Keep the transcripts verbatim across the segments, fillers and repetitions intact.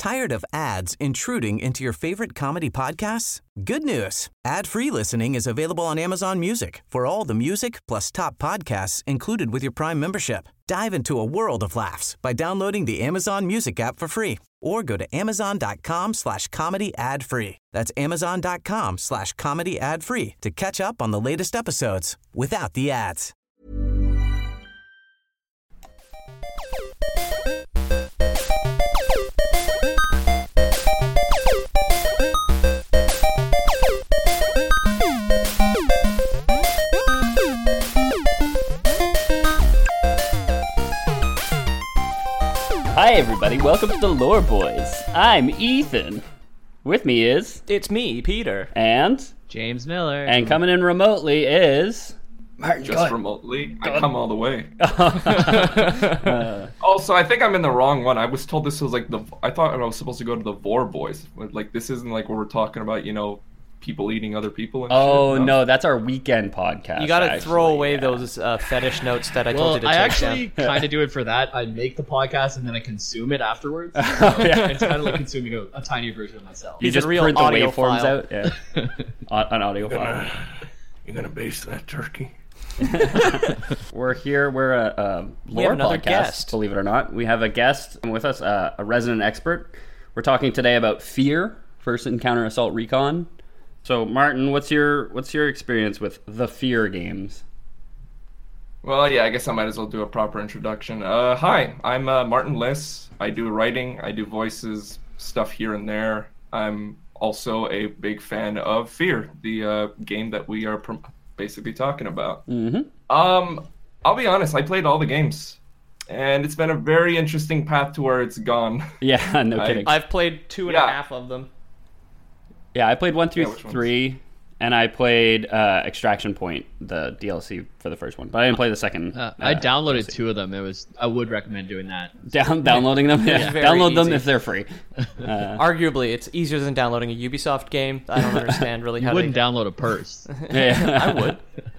Tired of ads intruding into your favorite comedy podcasts? Good news. Ad-free listening is available on Amazon Music for all the music plus top podcasts included with your Prime membership. Dive into a world of laughs by downloading the Amazon Music app for free or go to amazon.com slash comedy ad free. That's amazon.com slash comedy ad free to catch up on the latest episodes without the ads. Hi everybody, welcome to the Lore Boys. I'm Ethan. With me is... It's me, Peter. And... James Miller. And coming in remotely is... Martin, just remotely? I come all the way. uh, also, I think I'm in the wrong one. I was told this was like the... I thought I was supposed to go to the Lore Boys. Like, this isn't like where we're talking about, you know, people eating other people and oh, shit. No. no, that's our weekend podcast. You gotta actually, throw away yeah. those uh, fetish notes that I well, told you to I take actually down. kind of do it for that. I make the podcast and then I consume it afterwards. So yeah. It's kind of like consuming a, a tiny version of myself. You He's just a real print the audio waveforms file. out? Yeah. An audio You're file. gonna, you're gonna baste that turkey. We're here. We're a, a We have lore another podcast, guest. believe it or not. We have a guest with us, uh, a resident expert. We're talking today about Fear, First Encounter Assault Recon. So, Martin, what's your what's your experience with the Fear games? Well, yeah, I guess I might as well do a proper introduction. Uh, hi, I'm uh, Martin Liss. I do writing, I do voices, stuff here and there. I'm also a big fan of Fear, the uh, game that we are pr- basically talking about. Mm-hmm. Um, I'll be honest, I played all the games, and it's been a very interesting path to where it's gone. Yeah, no I- kidding. I've played two and a Yeah. half of them. Yeah, I played one through Yeah, which ones? three, and I played uh, Extraction Point, the D L C for the first one, but I didn't play the second. Uh, I uh, downloaded D L C. two of them. It was. I would recommend doing that. Down, downloading them. Yeah, Yeah, very download them easy. if they're free. Uh, Arguably, it's easier than downloading a Ubisoft game. I don't understand really You how wouldn't they... download a purse. yeah. I would.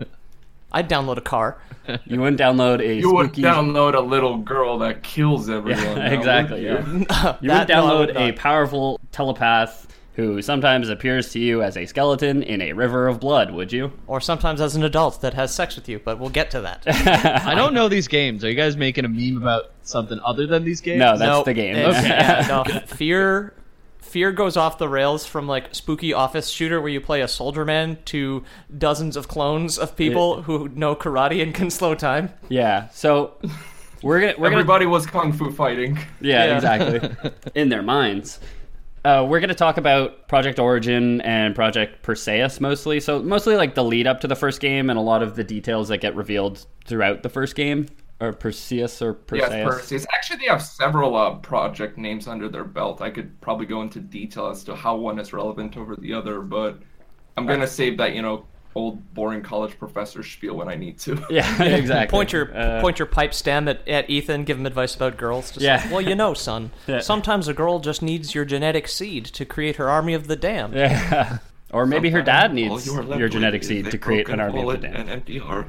I'd download a car. You wouldn't download a You would spooky. download a little girl that kills everyone. Yeah, now, exactly. would you? Yeah. You That- would no, I download would a not. powerful telepath who sometimes appears to you as a skeleton in a river of blood. Would you? Or sometimes as an adult that has sex with you, but we'll get to that. I don't know these games. Are you guys making a meme about something other than these games? No, that's Nope. the game. It's- Okay. yeah, no. Fear... Fear goes off the rails from like spooky office shooter where you play a soldier man to dozens of clones of people who know karate and can slow time. Yeah. So we're gonna we're gonna Everybody was kung fu fighting. yeah, Yeah. exactly in their minds. Uh, we're gonna talk about Project Origin and Project Perseus mostly. So mostly like the lead up to the first game and a lot of the details that get revealed throughout the first game. Or Perseus or Perseus. Yes, Perseus. Actually, they have several uh, project names under their belt. I could probably go into detail as to how one is relevant over the other, but I'm gonna save that, you know, old boring college professor spiel when I need to. Yeah, exactly. Point your Uh, point your pipe stem at, at Ethan. Give him advice about girls. Just Yeah. like, well, you know, son. Yeah. Sometimes a girl just needs your genetic seed to create her army of the damned. Yeah. Or maybe her dad All needs you are left your with genetic is seed a to create an broken army of wallet the damned. and empty heart.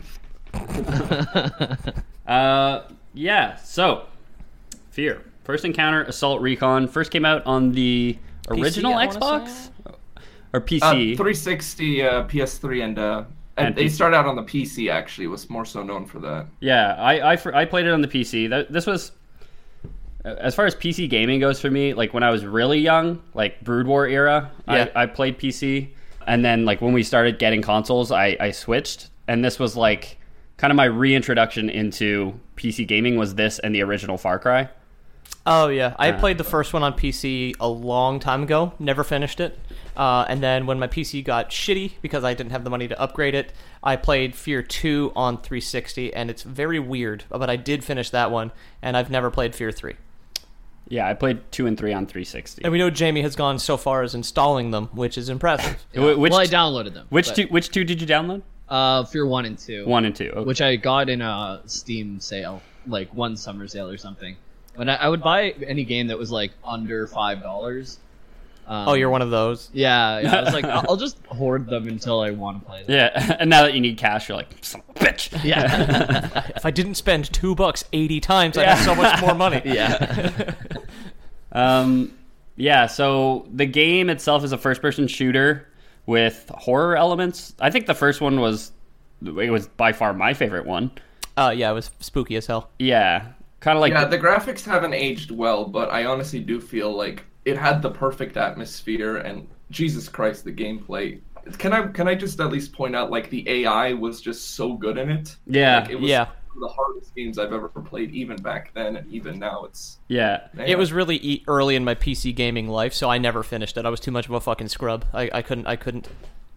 Uh, yeah. So, Fear, First Encounter Assault Recon, first came out on the original I wanna Xbox say? or P Uh, C. three sixty, uh, P S three, and uh, and, And they P C. started out on the P C. Actually, was more so known for that. Yeah, I, I fr- I played it on the P C. That, this was, as far as P C gaming goes for me, like when I was really young, like Brood War era, Yeah. I, I played P C. And then like when we started getting consoles, I, I switched. And this was like kind of my reintroduction into P C gaming was this and the original Far Cry. Oh yeah, I Uh, played the first one on P C a long time ago. Never finished it. Uh, and then when my P C got shitty because I didn't have the money to upgrade it, I played Fear two on three sixty, and it's very weird. But I did finish that one, and I've never played Fear three. Yeah, I played two and three on three sixty. And we know Jamie has gone so far as installing them, which is impressive. Wh- Which well, I downloaded them. which but, two which two did you download? Uh, Fear one and two. One and two. Okay. Which I got in a Steam sale, like one summer sale or something. When I, I would buy any game that was like under five dollars. Um, Oh, you're one of those. Yeah, yeah. I was like, I'll I'll just hoard them until I want to play them. Yeah, and now that you need cash, you're like, son of a bitch. Yeah. If I didn't spend two bucks eighty times, I'd have so much more money. yeah. Um, Yeah, so the game itself is a first-person shooter with horror elements. I think the first one was, it was by far my favorite one. Uh, yeah, it was spooky as hell. Yeah, kind of like... yeah, the graphics haven't aged well, but I honestly do feel like it had the perfect atmosphere, and Jesus Christ, the gameplay. Can I can I just at least point out, like, the A I was just so good in it? Yeah, like, it was yeah. one of the hardest games I've ever played, even back then, and even now it's... Yeah. Man. It was really e- early in my P C gaming life, so I never finished it. I was too much of a fucking scrub. I, I couldn't. I couldn't.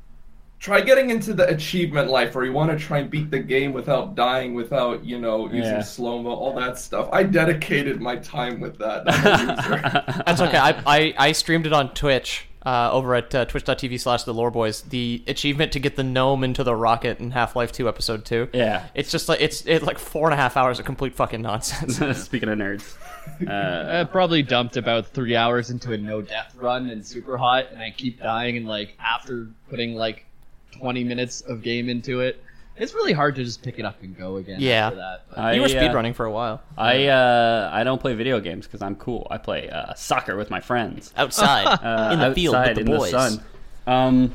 Try getting into the achievement life where you want to try and beat the game without dying, without, you know, using Yeah. slow-mo, all that stuff. I dedicated my time with that. I'm a loser. That's okay. I, I, I streamed it on Twitch. Uh, over at uh, twitch.tv slash the lore boys, the achievement to get the gnome into the rocket in Half-Life two episode two. Yeah. It's just like, it's it's like four and a half hours of complete fucking nonsense. Speaking of nerds. Uh, I probably dumped about three hours into a no-death run and super hot, and I keep dying, and, like, after putting, like, twenty minutes of game into it, it's really hard to just pick it up and go again Yeah. after that. But, I, You were uh, speedrunning for a while. I uh, I don't play video games because I'm cool. I play uh, soccer with my friends. Outside, Uh, in the field with outside the in boys. the sun. Um,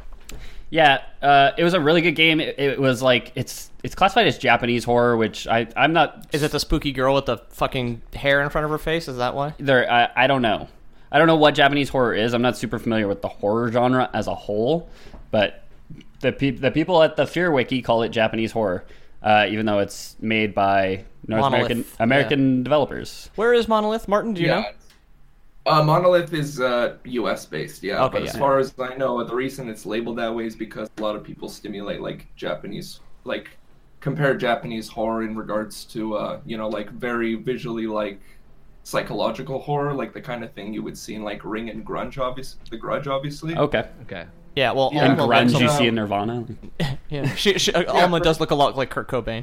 yeah, uh, it was a really good game. It, it was like it's it's classified as Japanese horror, which I I'm not. Is it the spooky girl with the fucking hair in front of her face? Is that why? There, I, I don't know. I don't know what Japanese horror is. I'm not super familiar with the horror genre as a whole, but the pe- the people at the Fear Wiki call it Japanese horror, uh, even though it's made by North Monolith, American American developers. Where is Monolith? Martin, do you yeah. know? Uh, Monolith is uh, U S based, yeah. Okay, but yeah. as far as I know, the reason it's labeled that way is because a lot of people stimulate like Japanese, like compare Japanese horror in regards to, uh, you know, like very visually like psychological horror, like the kind of thing you would see in like Ring and Grunge, obviously. The Grudge, obviously. Okay. okay. Yeah, well, Yeah, And Alma, grunge so- you see in Nirvana. yeah, she, she, Alma does look a lot like Kurt Cobain.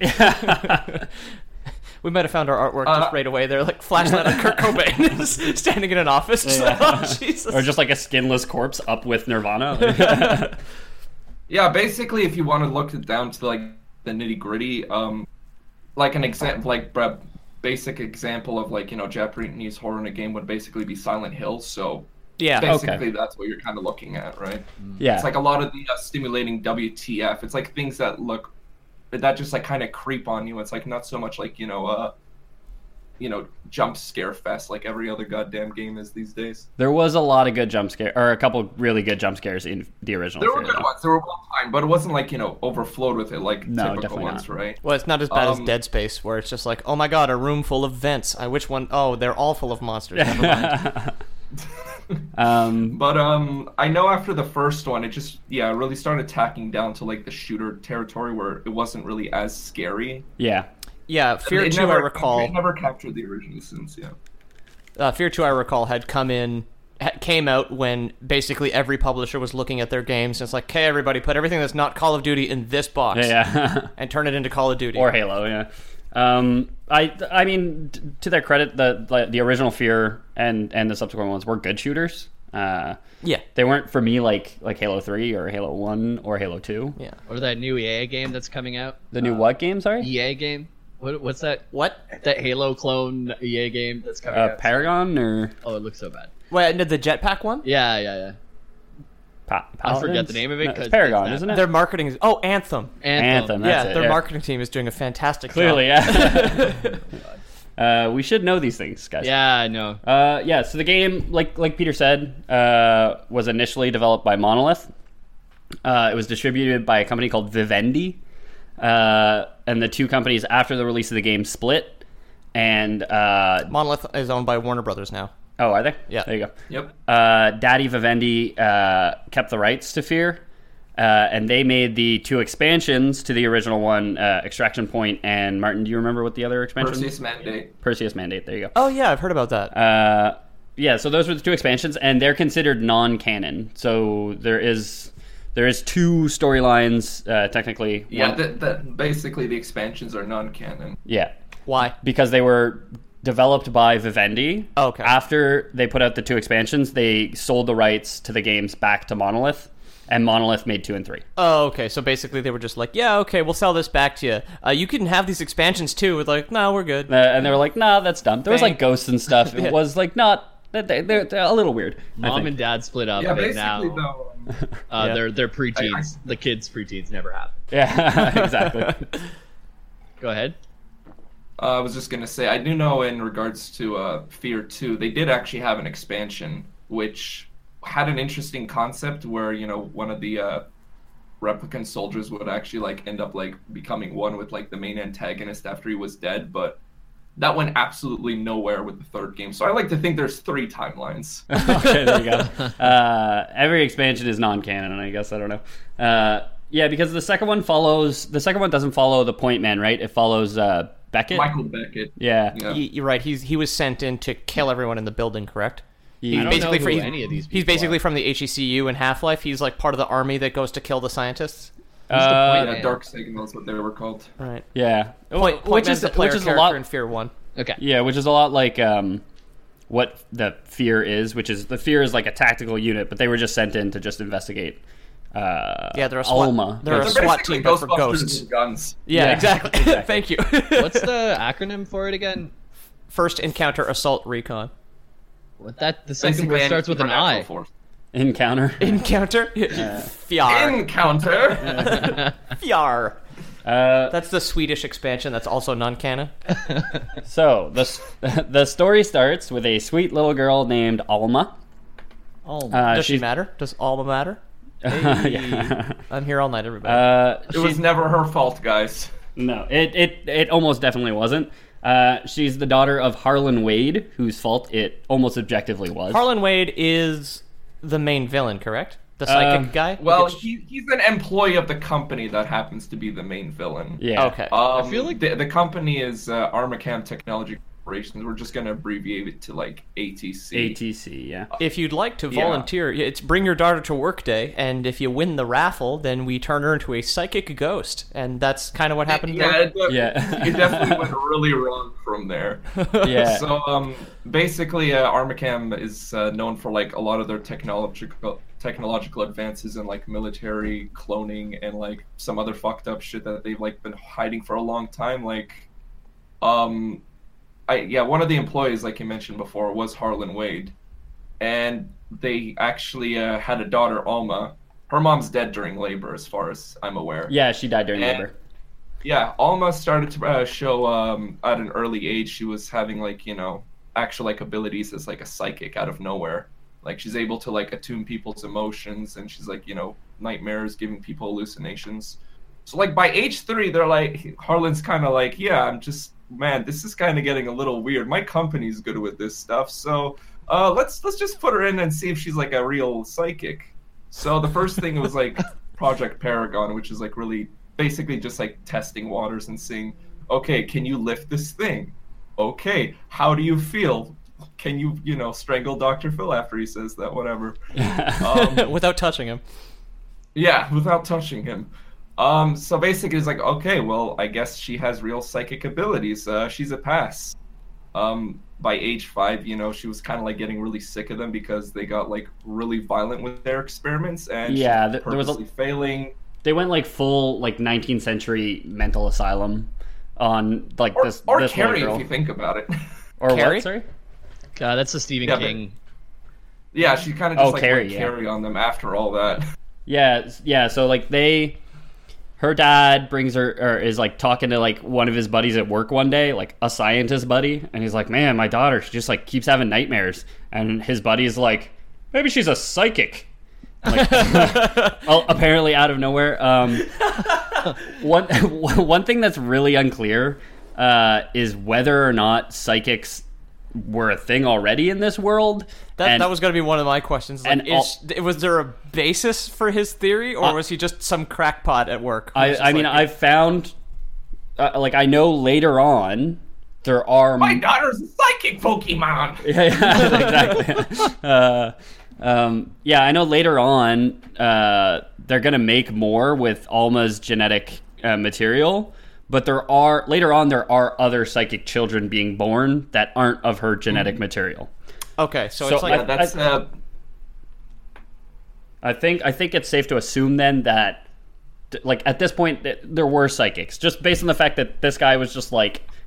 We might have found our artwork Uh, just right away there, like flashlight on Kurt Cobain standing in an office. Just like, oh, Jesus. Or just like a skinless corpse up with Nirvana. Yeah, basically, if you want to look it down to like the nitty gritty, um, like an example, like br- basic example of like you know Japanese horror in a game would basically be Silent Hill. So yeah, basically, that's what you're kind of looking at, right? Yeah. It's like a lot of the uh, stimulating W T F. It's like things that look that just like kind of creep on you. It's like not so much like you know, uh, you know, jump scare fest like every other goddamn game is these days. There was a lot of good jump scare, or a couple really good jump scares in the original. There were Fear, good though. ones. There were well timed, but it wasn't like you know overflowed with it like No, typical definitely ones, not. right? Well, it's not as bad Um, as Dead Space, where it's just like, oh my god, a room full of vents. I which one? Oh, they're all full of monsters. Never mind. Um, But um, I know after the first one, it just yeah really started tacking down to like the shooter territory where it wasn't really as scary. yeah. Yeah, Fear it two, never, I recall. It never captured the original sense. Yeah. Uh, Fear two, I recall, had come in, ha- came out when basically every publisher was looking at their games. And it's like, okay, everybody, put everything that's not Call of Duty in this box Yeah, yeah. and turn it into Call of Duty. Or Halo, yeah. Um, I, I mean, t- to their credit, the like, the original Fear and and the subsequent ones were good shooters. Uh, yeah, they weren't for me like like Halo three or Halo one or Halo two. yeah. Or that new E A game that's coming out. The new Uh, what game? Sorry, E A game. What, what's that? What? That Halo clone E A game that's coming uh, out. Paragon or Oh, it looks so bad. Wait, the jetpack one? Yeah, yeah, yeah. pa- I forget Paladins? the name of it No, 'cause it's Paragon, it's that isn't it? Their marketing is... Oh, Anthem. Anthem. yeah, That's it, their yeah. marketing team is doing a fantastic Clearly, job. yeah. uh, we should know these things, guys. Yeah, I know. Uh, yeah, so the game, like like Peter said, uh, was initially developed by Monolith. Uh, it was distributed by a company called Vivendi. Uh, and the two companies, after the release of the game, split. And, uh, Monolith is owned by Warner Brothers now. oh, are they? Yeah. There you go. Yep. Uh, Daddy Vivendi uh, kept the rights to Fear. Uh, and they made the two expansions to the original one, uh, Extraction Point and Martin, do you remember what the other expansion was? Perseus Mandate. Perseus Mandate, there you go. Oh, yeah, I've heard about that. Uh, yeah, so those were the two expansions, and they're considered non-canon. So there is there is two storylines uh, technically. Yeah, One- that that basically the expansions are non-canon. yeah, Why? because they were developed by Vivendi. Oh, okay. After they put out the two expansions, they sold the rights to the games back to Monolith, and Monolith made two and three. Oh, okay. So basically, they were just like, "Yeah, okay, we'll sell this back to you. Uh, you can have these expansions too." With like, "No, we're good." Uh, and they were like, "Nah, that's dumb." There was Bang. like ghosts and stuff. It Yeah. was like not they're, they're, they're a little weird. I Mom think. and dad split up, Yeah, and basically now though. um, uh, Yeah. they're they're preteens. I- I- The kids' preteens never happen. Yeah, exactly. Go ahead. Uh, I was just gonna say, I do know in regards to uh, Fear two, they did actually have an expansion, which had an interesting concept where, you know, one of the uh, replicant soldiers would actually, like, end up, like, becoming one with, like, the main antagonist after he was dead, but that went absolutely nowhere with the third game. So I like to think there's three timelines. Okay, there you go. Uh, every expansion is non-canon, I guess. I don't know. Uh, yeah, because the second one follows... The second one doesn't follow the Point Man, right? It follows uh, Beckett? Michael Beckett. Yeah. Yeah. Y- You're right. He's he was sent in to kill everyone in the building, correct? He- I don't basically know for- who he's- any of these people He's basically are. from the H E C U in Half-Life. He's like part of the army that goes to kill the scientists. Who's the Uh, Point Yeah, Man? Dark Signal is what they were called. Right. Yeah. Point, Point which Man's is the player which is a character lot. in Fear One. Okay. Yeah, which is a lot like um, what the Fear is, which is the Fear is like a tactical unit, but they were just sent in to just investigate. Uh, Yeah, they're a SWAT- Alma. they're a They're SWAT basically team, but for Ghostbusters ghosts. with guns. Yeah, Yeah, exactly. exactly. Thank you. What's the acronym for it again? First Encounter Assault Recon? What that? The second Basically, word starts with an supernatural I. force. Encounter. Encounter? Fjar. Encounter. Fjar. Uh, That's the Swedish expansion that's also non-canon. so the s- the story starts with a sweet little girl named Alma. Oh, Uh, Does she she's- matter? Does Alma matter? Hey, Yeah. I'm here all night, everybody. Uh, It was she's- never her fault, guys. No, it, it, it almost definitely wasn't. Uh, she's the daughter of Harlan Wade, whose fault it almost objectively was. Harlan Wade is the main villain, correct? The psychic Um, guy? Well, Gets- he, he's an employee of the company that happens to be the main villain. Yeah. Okay. Um, I feel like- the, the company is uh, Armacam Technology Corporation. We're just going to abbreviate it to like A T C. A T C, yeah. If you'd like to Yeah. volunteer, it's Bring Your Daughter to Work Day, and if you win the raffle, then we turn her into a psychic ghost, and that's kind of what happened. Yeah, there. it, de- Yeah. it definitely went really wrong from there. Yeah. So, um, basically, uh, Armacam is uh, known for like a lot of their technological technological advances in like military cloning and like some other fucked up shit that they've like been hiding for a long time. Like, um, I yeah, one of the employees, like you mentioned before, was Harlan Wade, and they actually uh, had a daughter, Alma. Her mom's dead during labor, as far as I'm aware. Yeah, she died during And- labor. Yeah, Alma started to uh, show um, at an early age. She was having like you know actual like abilities as like a psychic out of nowhere. Like she's able to like attune people's emotions, and she's like you know nightmares, giving people hallucinations. So like by age three, they're like Harlan's kind of like, yeah, I'm just man, this is kind of getting a little weird. My company's good with this stuff, so uh, let's let's just put her in and see if she's like a real psychic. So the first thing was like Project Paragon, which is like really basically just like testing waters and seeing, okay, can you lift this thing? Okay, how do you feel? Can you, you know, strangle Doctor Phil after he says that? Whatever. Um, Without touching him. yeah, without touching him. Um, so basically, it's like, okay, well, I guess she has real psychic abilities. Uh, she's a pass. Um, by age five, you know, she was kind of like getting really sick of them because they got like really violent with their experiments, and Yeah, she was th- there was a- purposely failing. They went like full like nineteenth century mental asylum on like Or, this or this Carrie, little girl. if you think about it. Or Carrie? what? Sorry. Uh, that's the Stephen Yeah, but- King. Yeah, she kind of just Oh, like Carrie, went yeah. Carrie on them after all that. Yeah, s- yeah. So like they, her dad brings her or is like talking to like one of his buddies at work one day, like a scientist buddy, and he's like, "Man, my daughter, she just like keeps having nightmares." And his buddy's like, "Maybe she's a psychic." Like, well, apparently out of nowhere. Um, one one thing that's really unclear uh, is whether or not psychics were a thing already in this world. That, And- that was going to be one of my questions. Like, and is, was there a basis for his theory, or Uh, was he just some crackpot at work? who I, was just I mean, like, I've found, uh, like, I know later on there are. My daughter's a psychic Pokemon. yeah, yeah, exactly. uh, um, yeah, I know later on uh, they're gonna make more with Alma's genetic uh, material, but there are later on there are other psychic children being born that aren't of her genetic material. Okay, so, So it's like I- Yeah, that's uh, I think I think it's safe to assume then that, like, at this point th- there were psychics, just based on the fact that this guy was just like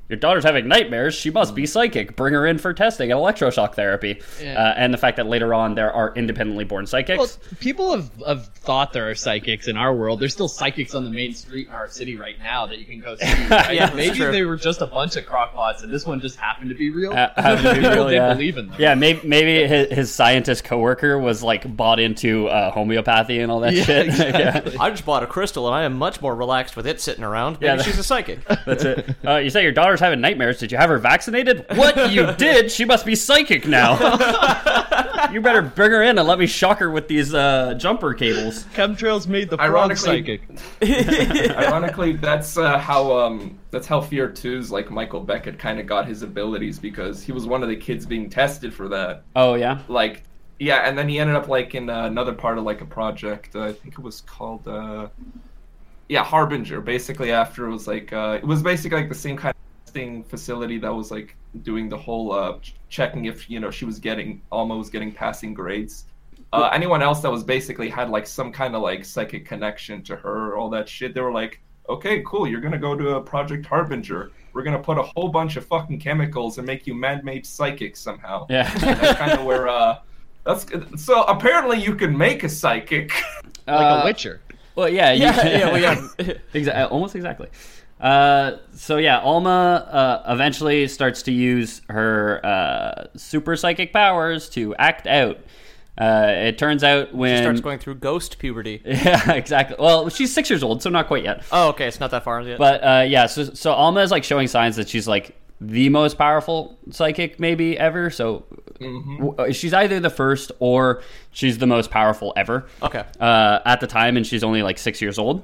your daughter's having nightmares. She must be psychic. Bring her in for testing and electroshock therapy. Yeah. Uh, and the fact that later on there are independently born psychics. Well, people have, have thought there are psychics in our world. There's still psychics on the main street in our city right now that you can go see. Right? Yeah, maybe true. they were just a bunch of crockpots, and this one just happened to be real. Uh, happened to be real, they yeah. believe in them. Yeah, maybe, maybe his, his scientist coworker was like bought into uh, homeopathy and all that Yeah, shit. exactly. I just bought a crystal, and I am much more relaxed with it sitting around. Maybe Yeah, that- she's a psychic. That's it. Uh, you say your daughter's having nightmares. Did you have her vaccinated? What? You did? She must be psychic now. You better bring her in and let me shock her with these uh, jumper cables. Chemtrails made the frog Ironically- psychic. Ironically, that's uh, how um, that's how Fear two's like Michael Beckett kind of got his abilities, because he was one of the kids being tested for that. Oh, yeah? Like, yeah, and then he ended up like in uh, another part of like a project. Uh, I think it was called, uh, yeah, Harbinger. Basically, after it was like uh, it was basically like the same kind of testing facility that was like doing the whole uh, ch- checking if you know she was getting Alma was getting passing grades. Uh, anyone else that was basically had like some kind of like psychic connection to her, all that shit, they were like, okay, cool, you're gonna go to a Project Harbinger. We're gonna put a whole bunch of fucking chemicals and make you man-made psychic somehow. Yeah. And that's kind of where. Uh, that's so apparently you can make a psychic. Like Uh, a witcher. Well, yeah. You, Yeah, yeah, well, yeah. Exa- almost exactly. Uh, so yeah, Alma uh, eventually starts to use her uh, super psychic powers to act out. Uh, it turns out when She starts going through ghost puberty. yeah, exactly. Well, she's six years old, so not quite yet. Oh, okay, it's not that far yet. But uh, yeah, so so Alma is like showing signs that she's like the most powerful psychic maybe ever. So w- she's either the first or she's the most powerful ever. Okay. Uh, at the time, and she's only like six years old.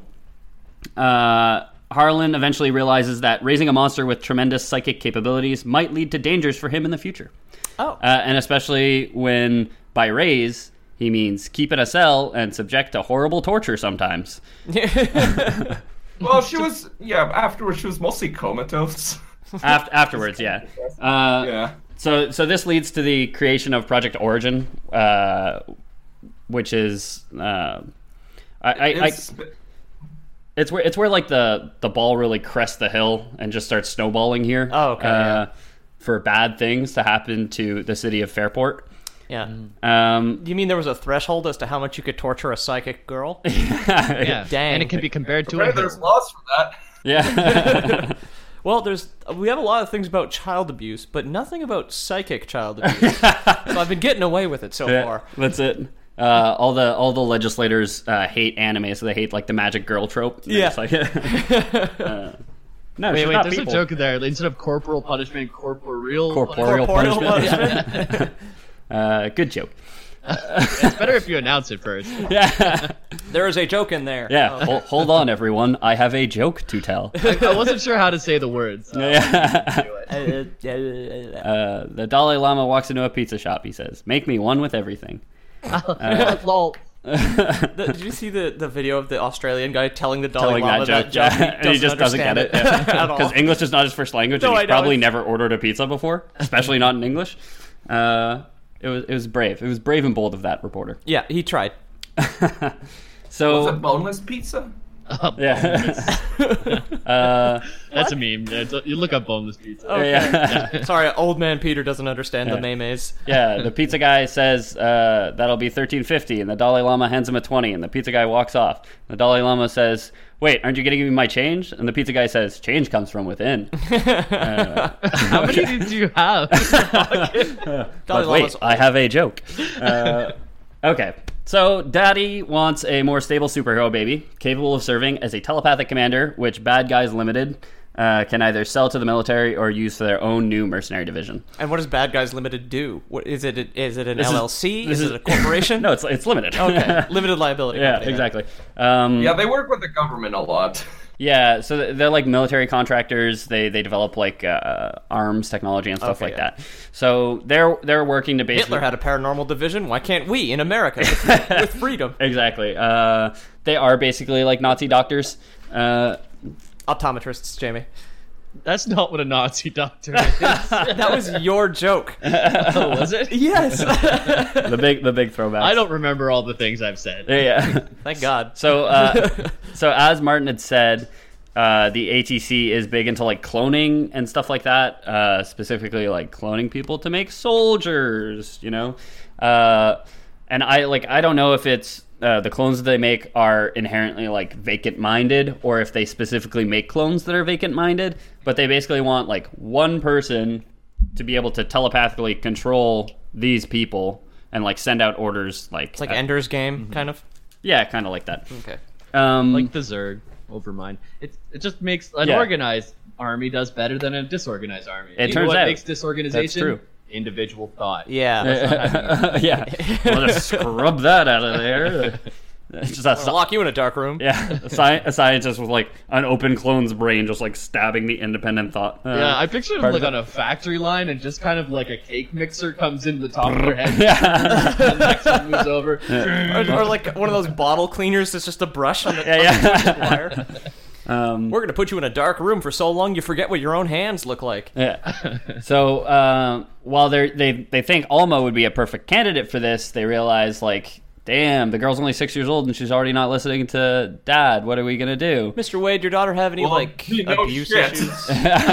Uh, Harlan eventually realizes that raising a monster with tremendous psychic capabilities might lead to dangers for him in the future. Oh. Uh, and especially when by raise he means keep in a cell and subject to horrible torture sometimes. Well, she was yeah. Afterwards, she was mostly comatose. After, afterwards, yeah. Uh, Yeah. So, so this leads to the creation of Project Origin, uh, which is uh, I, I, I It's, it's where it's where like the the ball really crests the hill and just starts snowballing here. Oh, okay, Uh, yeah. For bad things to happen to the city of Fairport. Yeah. Um, You mean there was a threshold as to how much you could torture a psychic girl? Yeah. Dang. And it can be compared to a Apparently there's hill. laws for that. yeah. Well, there's we have a lot of things about child abuse, but nothing about psychic child abuse. So I've been getting away with it so Yeah, far. that's it. Uh, all the all the legislators uh, hate anime, so they hate like the magic girl trope. And they're Yeah. just like, uh, no, Wait, she's wait, not there's people. a joke there. Instead of corporal punishment, corporeal Corporeal Corporeal punishment. punishment. uh, good joke. It's better if you announce it first. Yeah, There is a joke in there. yeah. Hol- hold on, everyone. I have a joke to tell. I wasn't sure how to say the words. So Yeah. Uh, Uh, the Dalai Lama walks into a pizza shop. He says, "Make me one with everything." Lol. the- did you see the, the video of the Australian guy telling the Dalai Telling Lama that joke, yeah. and he just doesn't get it understand at all? because English is not his first language, No, and I he's know, probably it's- never ordered a pizza before, especially not in English. Uh, it was it was brave. It was brave and bold of that reporter. Yeah, he tried. So Was it boneless pizza? yeah, uh, That's a meme. It's a- you look up boneless pizza. Okay. yeah. Sorry, old man Peter doesn't understand Yeah. the memes. Yeah, the pizza guy says uh, that'll be thirteen fifty, and the Dalai Lama hands him a twenty, and the pizza guy walks off. The Dalai Lama says, "Wait, aren't you going to give me my change?" And the pizza guy says, "Change comes from within." Uh, How many did you have? Dalai but wait, Lama's I have a joke. Uh, okay, so Daddy wants a more stable superhero baby, capable of serving as a telepathic commander, which Bad Guys Limited uh, can either sell to the military or use for their own new mercenary division. And what does Bad Guys Limited do? What is it? Is it an This is- L L C? this Is, is- it a corporation? No, it's it's limited. Okay, limited liability. Yeah, company, then. exactly. Um, Yeah, they work with the government a lot. Yeah, so they're like military contractors. They they develop like uh, arms technology and stuff Okay, like yeah. that. So they're they're working to basically Hitler had a paranormal division. Why can't we in America with, with freedom? exactly. Uh, they are basically like Nazi doctors. Uh, Optometrists, Jamie. That's not what a Nazi doctor is. That was your joke. Oh, was it? Yes. the big the big throwback. I don't remember all the things I've said. Yeah. Thank God. So uh, so as Martin had said, Uh, the A T C is big into like cloning and stuff like that, uh, specifically like cloning people to make soldiers, you know. Uh, and I like I don't know if it's uh, the clones that they make are inherently like vacant-minded, or if they specifically make clones that are vacant-minded. But they basically want like one person to be able to telepathically control these people and like send out orders. Like It's like uh, Ender's Game, Mm-hmm. kind of. yeah, kind of like that. Okay. Um, Like the Zerg over mine. It it just makes an Yeah. organized army does better than a disorganized army. It You turns know what out makes disorganization? that's true. Individual thought. Yeah. yeah, we'll just scrub that out of there. It's just a, I'll lock you in a dark room. yeah, a, sci- a scientist with like an open clone's brain, just like stabbing the independent thought. Uh, Yeah, I pictured him part like of on a factory line, and just kind of like a cake mixer comes in the top of their head, yeah, and the next one moves over. Or, or like one of those bottle cleaners that's just a brush on the, yeah, on the yeah. wire. um, We're gonna put you in a dark room for so long you forget what your own hands look like. yeah. So um, while they they they think Alma would be a perfect candidate for this, they realize like, damn, the girl's only six years old and she's already not listening to Dad. What are we gonna do? Mister Wade, your daughter have any Well, like you know abuse shit. issues?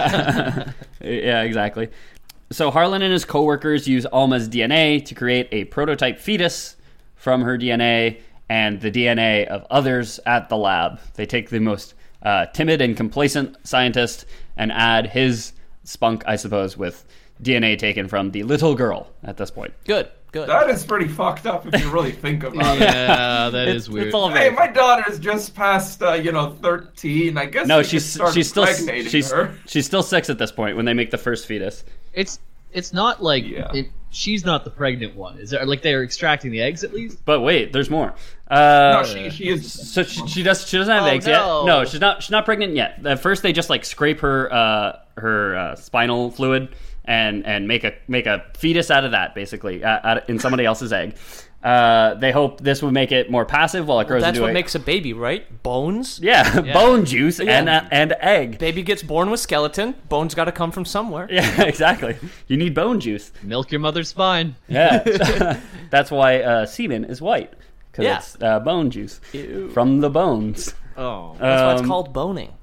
Yeah, exactly. So Harlan and his coworkers use Alma's D N A to create a prototype fetus from her D N A and the D N A of others at the lab. They take the most uh, timid and complacent scientist and add his spunk, I suppose, with D N A taken from the little girl at this point. Good, good. That is pretty fucked up if you really think about it. Yeah, that is weird. It's all Hey, very- my daughter's just past, uh, you know, thirteen. I guess no, we could she's start she's still impregnating she's her. she's still six at this point when they make the first fetus. It's it's not like Yeah. it, she's not the pregnant one. Is there like they're extracting the eggs at least? But wait, there's more. Uh, No, she, she is. So she, she does she doesn't have Oh, eggs no. yet. No, she's not she's not pregnant yet. At first they just like scrape her uh, her uh, spinal fluid and and make a make a fetus out of that basically uh, out, in somebody else's egg. Uh, they hope this would make it more passive while it grows That's into what a makes a baby, right? Bones. yeah, bone juice Yeah. and uh, and egg. Baby gets born with skeleton. Bones got to come from somewhere. Yeah, exactly. You need bone juice. Milk your mother's spine. Yeah, that's why uh, semen is white because Yeah. it's uh, bone juice Ew. from the bones. Oh, That's why it's Um, called boning.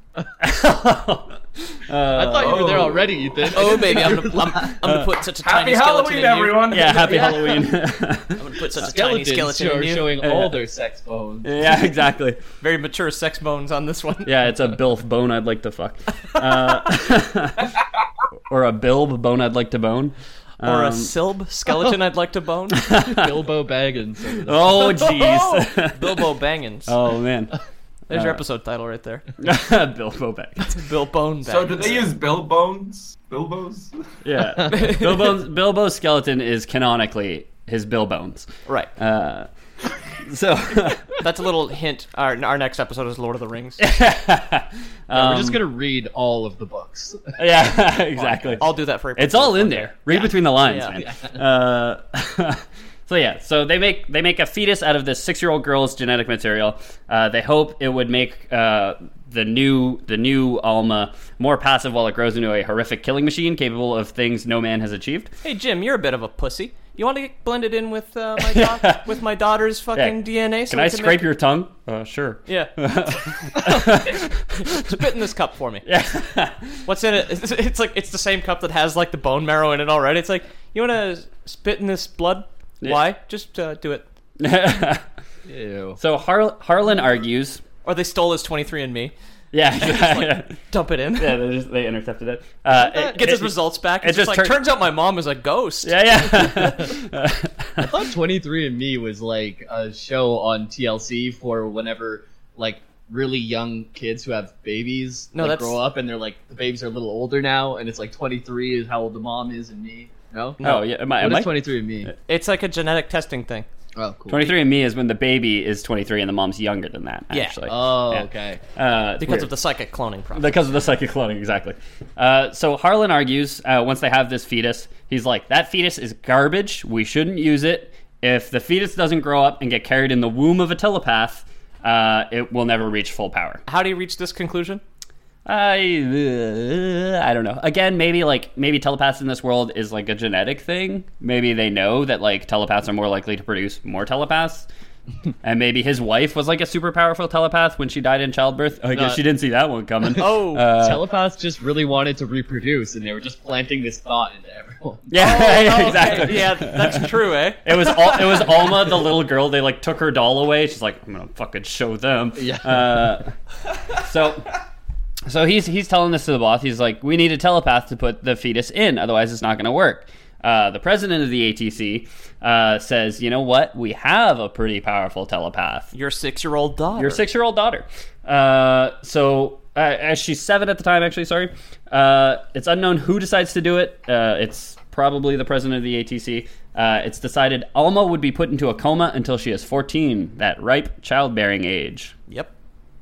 I thought you were there already, Ethan. Oh, baby, I'm gonna, I'm, I'm gonna put such a Happy tiny skeleton Halloween, in you. everyone! Yeah, happy Halloween. I'm gonna put such a tiny Skeletons skeleton show, in you. showing all their sex bones. Yeah, exactly. Very mature sex bones on this one. Yeah, it's a bilf bone I'd like to fuck. Uh, or a bilb bone I'd like to bone. Or a Um, silb skeleton I'd like to bone. Bilbo Baggins. over there. Oh, jeez. Bilbo Bangins. Oh, man. There's your uh, episode title right there. Bilbo back. Bill Bone Bangins. So do they use Bill Bones? Bilbos? Yeah. Bilbo's, Bilbo's skeleton is canonically his Bill Bones. Right. Uh, so, That's a little hint. Our, our next episode is Lord of the Rings. Yeah, um, we're just gonna read all of the books. yeah, exactly. I'll do that for April It's all Fool's in one there. day. Read between the lines, Yeah. man. Uh, so yeah, so they make they make a fetus out of this six-year-old girl's genetic material. Uh, they hope it would make uh, the new the new Alma more passive while it grows into a horrific killing machine capable of things no man has achieved. Hey Jim, you're a bit of a pussy. You want to get blended in with uh, my da- with my daughter's fucking Yeah. D N A? So Can we I can scrape make- your tongue? Uh, sure. Yeah. Spit in this cup for me. Yeah. What's in it? It's, it's like it's the same cup that has like the bone marrow in it already. It's like, you want to spit in this blood? Yeah. Why? Just uh, do it. Ew. So Har- Harlan argues. Or they stole his twenty-three and me. Yeah. yeah, Dump it in. they, just, they intercepted it. Uh, it Gets his it- results back. it It's just just like, tur- turns out my mom is a ghost. Yeah, yeah. I thought twenty-three and me was like a show on T L C for whenever like really young kids who have babies No, like, that's- grow up and they're like the babies are a little older now and it's like twenty-three is how old the mom is and me. No? Oh, yeah. Am I, am What I? is twenty-three and me? It's like a genetic testing thing. Oh, cool. twenty-three and me is when the baby is twenty-three and the mom's younger than that, Yeah. actually. Oh, Yeah. okay. Uh, it's Because weird. of the psychic cloning process. Because of the psychic cloning, exactly. Uh, so Harlan argues, uh, once they have this fetus, he's like, that fetus is garbage. We shouldn't use it. If the fetus doesn't grow up and get carried in the womb of a telepath, uh, it will never reach full power. How do you reach this conclusion? I uh, I don't know. Again, maybe like maybe telepaths in this world is like a genetic thing. Maybe they know that like telepaths are more likely to produce more telepaths. And maybe his wife was like a super powerful telepath when she died in childbirth. I guess No. she didn't see that one coming. Oh. Uh, Telepaths just really wanted to reproduce, and they were just planting this thought into everyone. yeah, Oh, exactly. okay. Yeah, that's true, eh? It was Al- it was Alma, the little girl. They like took her doll away. She's like, I'm gonna fucking show them. Yeah. Uh, so, so he's he's telling this to the boss. He's like, we need a telepath to put the fetus in, otherwise it's not gonna work. Uh, the president of the A T C uh, says, you know what? We have a pretty powerful telepath. Your six-year-old daughter. Your six-year-old daughter. Uh, so, uh, as she's seven at the time, actually, sorry. Uh, it's unknown who decides to do it. Uh, it's probably the president of the A T C. Uh, it's decided Alma would be put into a coma until she is fourteen, that ripe childbearing age. Yep.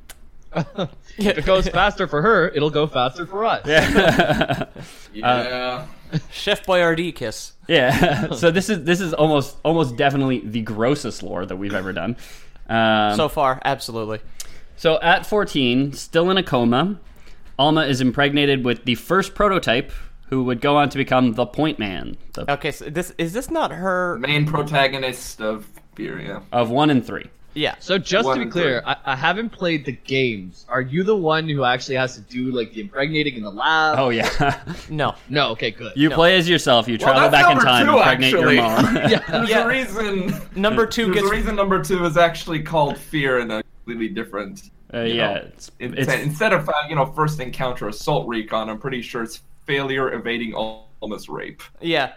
If it goes faster for her, it'll go faster for us. Yeah. Yeah. Chef Boyardee kiss. yeah. So this is this is almost almost definitely the grossest lore that we've ever done. Um, So far, absolutely. So at fourteen, still in a coma, Alma is impregnated with the first prototype, who would go on to become the Point Man, the, Okay, so this is this not her? Main protagonist of Fear, yeah. of one and three. Yeah. So just One to be and clear, three. I, I haven't played the games. Are you the one who actually has to do like the impregnating in the lab? Oh yeah, No. No, okay, good. you No. play as yourself. You Well, travel that's back in number time, two, impregnate actually. your mom. There's Yeah. a reason. Number two There's gets a reason number two is actually called Fear and a completely different. Uh, you yeah, know, it's, It's, it's instead of uh, you know first encounter assault recon, I'm pretty sure it's failure evading almost rape. yeah.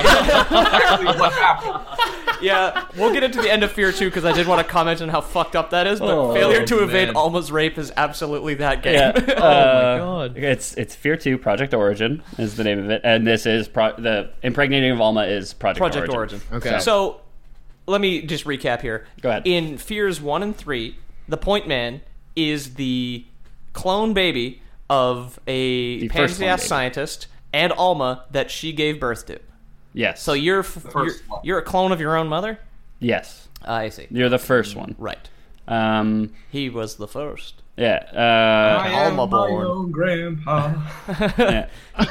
Exactly what happened. Yeah, we'll get into the end of Fear two because I did want to comment on how fucked up that is, but Oh, failure to evade man. Alma's rape is absolutely that game. yeah. Oh uh, my god. It's it's Fear two Project Origin is the name of it, and this is pro- the impregnating of Alma is Project, Project Origin. Origin. Okay. So, let me just recap here. Go ahead. In Fears one and three, the Point Man is the clone baby of a The first clone pansy-ass baby. scientist and Alma that she gave birth to. Yes. So you're f- first you're, one. you're a clone of your own mother? yes, I see. you're the first one. Right. Um, He was the first. yeah. Uh, I am Alma my born. own grandpa. yeah.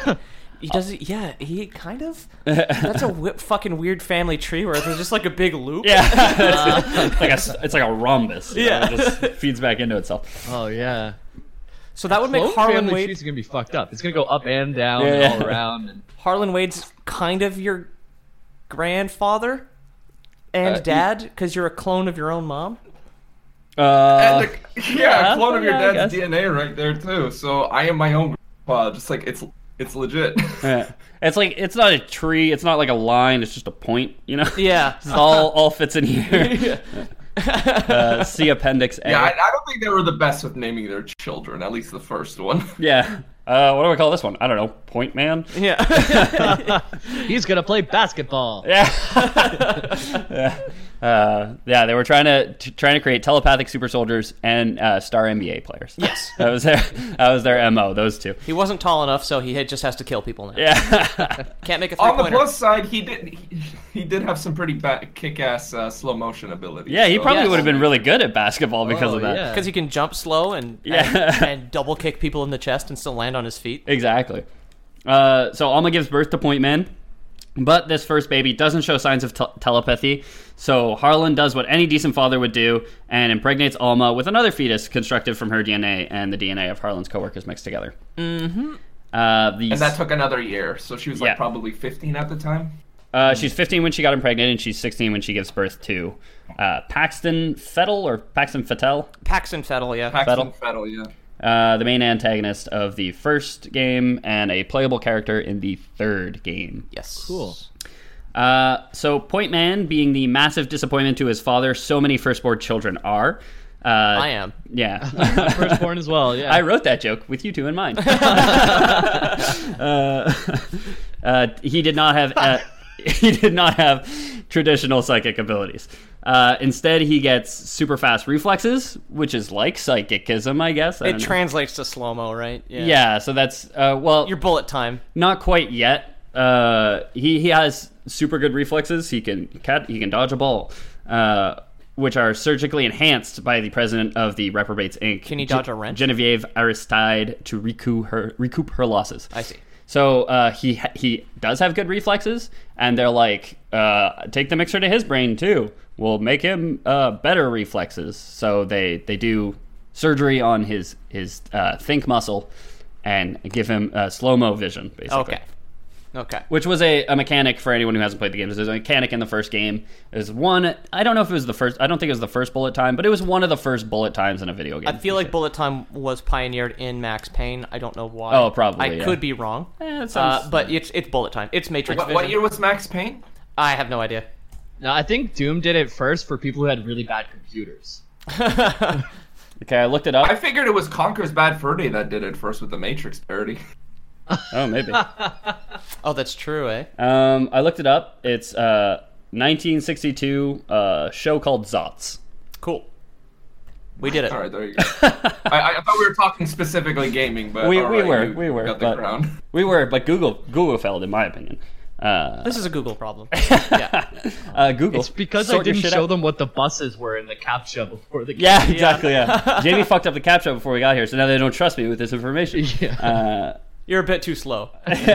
He does it, yeah, he kind of. That's a w- fucking weird family tree where there's just like a big loop. Yeah, it's, like a, it's like a rhombus. you know, Yeah. it just feeds back into itself. Oh yeah. So that would make Clone Harlan family Wade. trees are gonna be fucked up. It's gonna go up and down Yeah, and yeah. all around. And Harlan Wade's kind of your grandfather and Uh, dad because you're a clone of your own mom. Uh, And the- yeah, yeah, a clone of your yeah, I dad's guess. D N A right there too. So I am my own grandpa. Just like it's it's legit. yeah. It's like it's not a tree. It's not like a line. It's just a point. You know. Yeah. It's all all fits in here. uh, see Appendix A. Yeah, I, I don't think they were the best with naming their children. At least the first one. Yeah. Uh, what do I call this one? I don't know. Point Man. Yeah. he's gonna play basketball. Yeah. yeah. Uh, yeah, they were trying to t- trying to create telepathic super soldiers and uh, star N B A players. Yes. that was their that was their M O. Those two. He wasn't tall enough, so he had, just has to kill people now. Yeah. Can't make a On the three-pointer. plus side, he did he, he did have some pretty ba- kick-ass uh, slow motion abilities. yeah, he so- probably Yes. would have been really good at basketball because Oh, of that. yeah. Because he can jump slow and, Yeah. and and double kick people in the chest and still land on his feet. Exactly. Uh, so Alma gives birth to Point Man, but this first baby doesn't show signs of te- telepathy. So Harlan does what any decent father would do and impregnates Alma with another fetus constructed from her D N A and the D N A of Harlan's coworkers mixed together. Mm-hmm. Uh, the And that took another year, so she was like Yeah. probably fifteen at the time. Uh, she's fifteen when she got impregnated, and she's sixteen when she gives birth to uh, Paxton Fettel or Paxton Fettel, Paxton Fettel, yeah. Paxton Fettel, yeah. uh, the main antagonist of the first game and a playable character in the third game. yes. Cool. Uh, so Point Man, being the massive disappointment to his father, so many firstborn children are. Uh, I am. Yeah. Firstborn as well. Yeah. I wrote that joke with you two in mind. uh, uh, he did not have uh, he did not have traditional psychic abilities. Uh, instead, he gets super fast reflexes, which is like psychicism, I guess. I It don't know. translates to slow mo, right? Yeah, so that's uh, well, Your bullet time. not quite yet. Uh, he he has super good reflexes. He can cat, he can dodge a ball, uh, which are surgically enhanced by the president of the Reprobates Incorporated. Can he dodge a wrench? Genevieve Aristide to recoup her recoup her losses. I see. So uh, he ha- he does have good reflexes, and they're like, uh, take the mixer to his brain too. will make him uh, better reflexes. So they they do surgery on his his uh, think muscle and give him uh, slow mo vision, basically. Okay. Okay. Which was a, a mechanic for anyone who hasn't played the games. There's a mechanic in the first game. There's one. I don't know if it was the first. I don't think it was the first bullet time, but it was one of the first bullet times in a video game. I feel like sure. bullet time was pioneered in Max Payne. I don't know why. Oh, probably, I yeah. could be wrong. Eh, it sounds- uh, but it's it's bullet time. It's Matrix What, Vision. what year was Max Payne? I have no idea. No, I think Doom did it first for people who had really bad computers. Okay, I looked it up. I figured it was Conker's Bad Fur Day that did it first with the Matrix parody. Oh, maybe. Oh, that's true, eh? um, I looked it up. It's uh, nineteen sixty-two uh, show called Zots. Cool. We did it. All right, there you go. I, I thought we were talking specifically gaming, but We all we right, were you we were got the but crown. we were but Google Google failed in my opinion. Uh, This is a Google problem. Yeah. uh, Google. It's because sort I your didn't shit show out. them what the buses were in the CAPTCHA before the game. Yeah, exactly. Yeah, Jamie fucked up the captcha before we got here, so now they don't trust me with this information. Yeah. Uh, You're a bit too slow.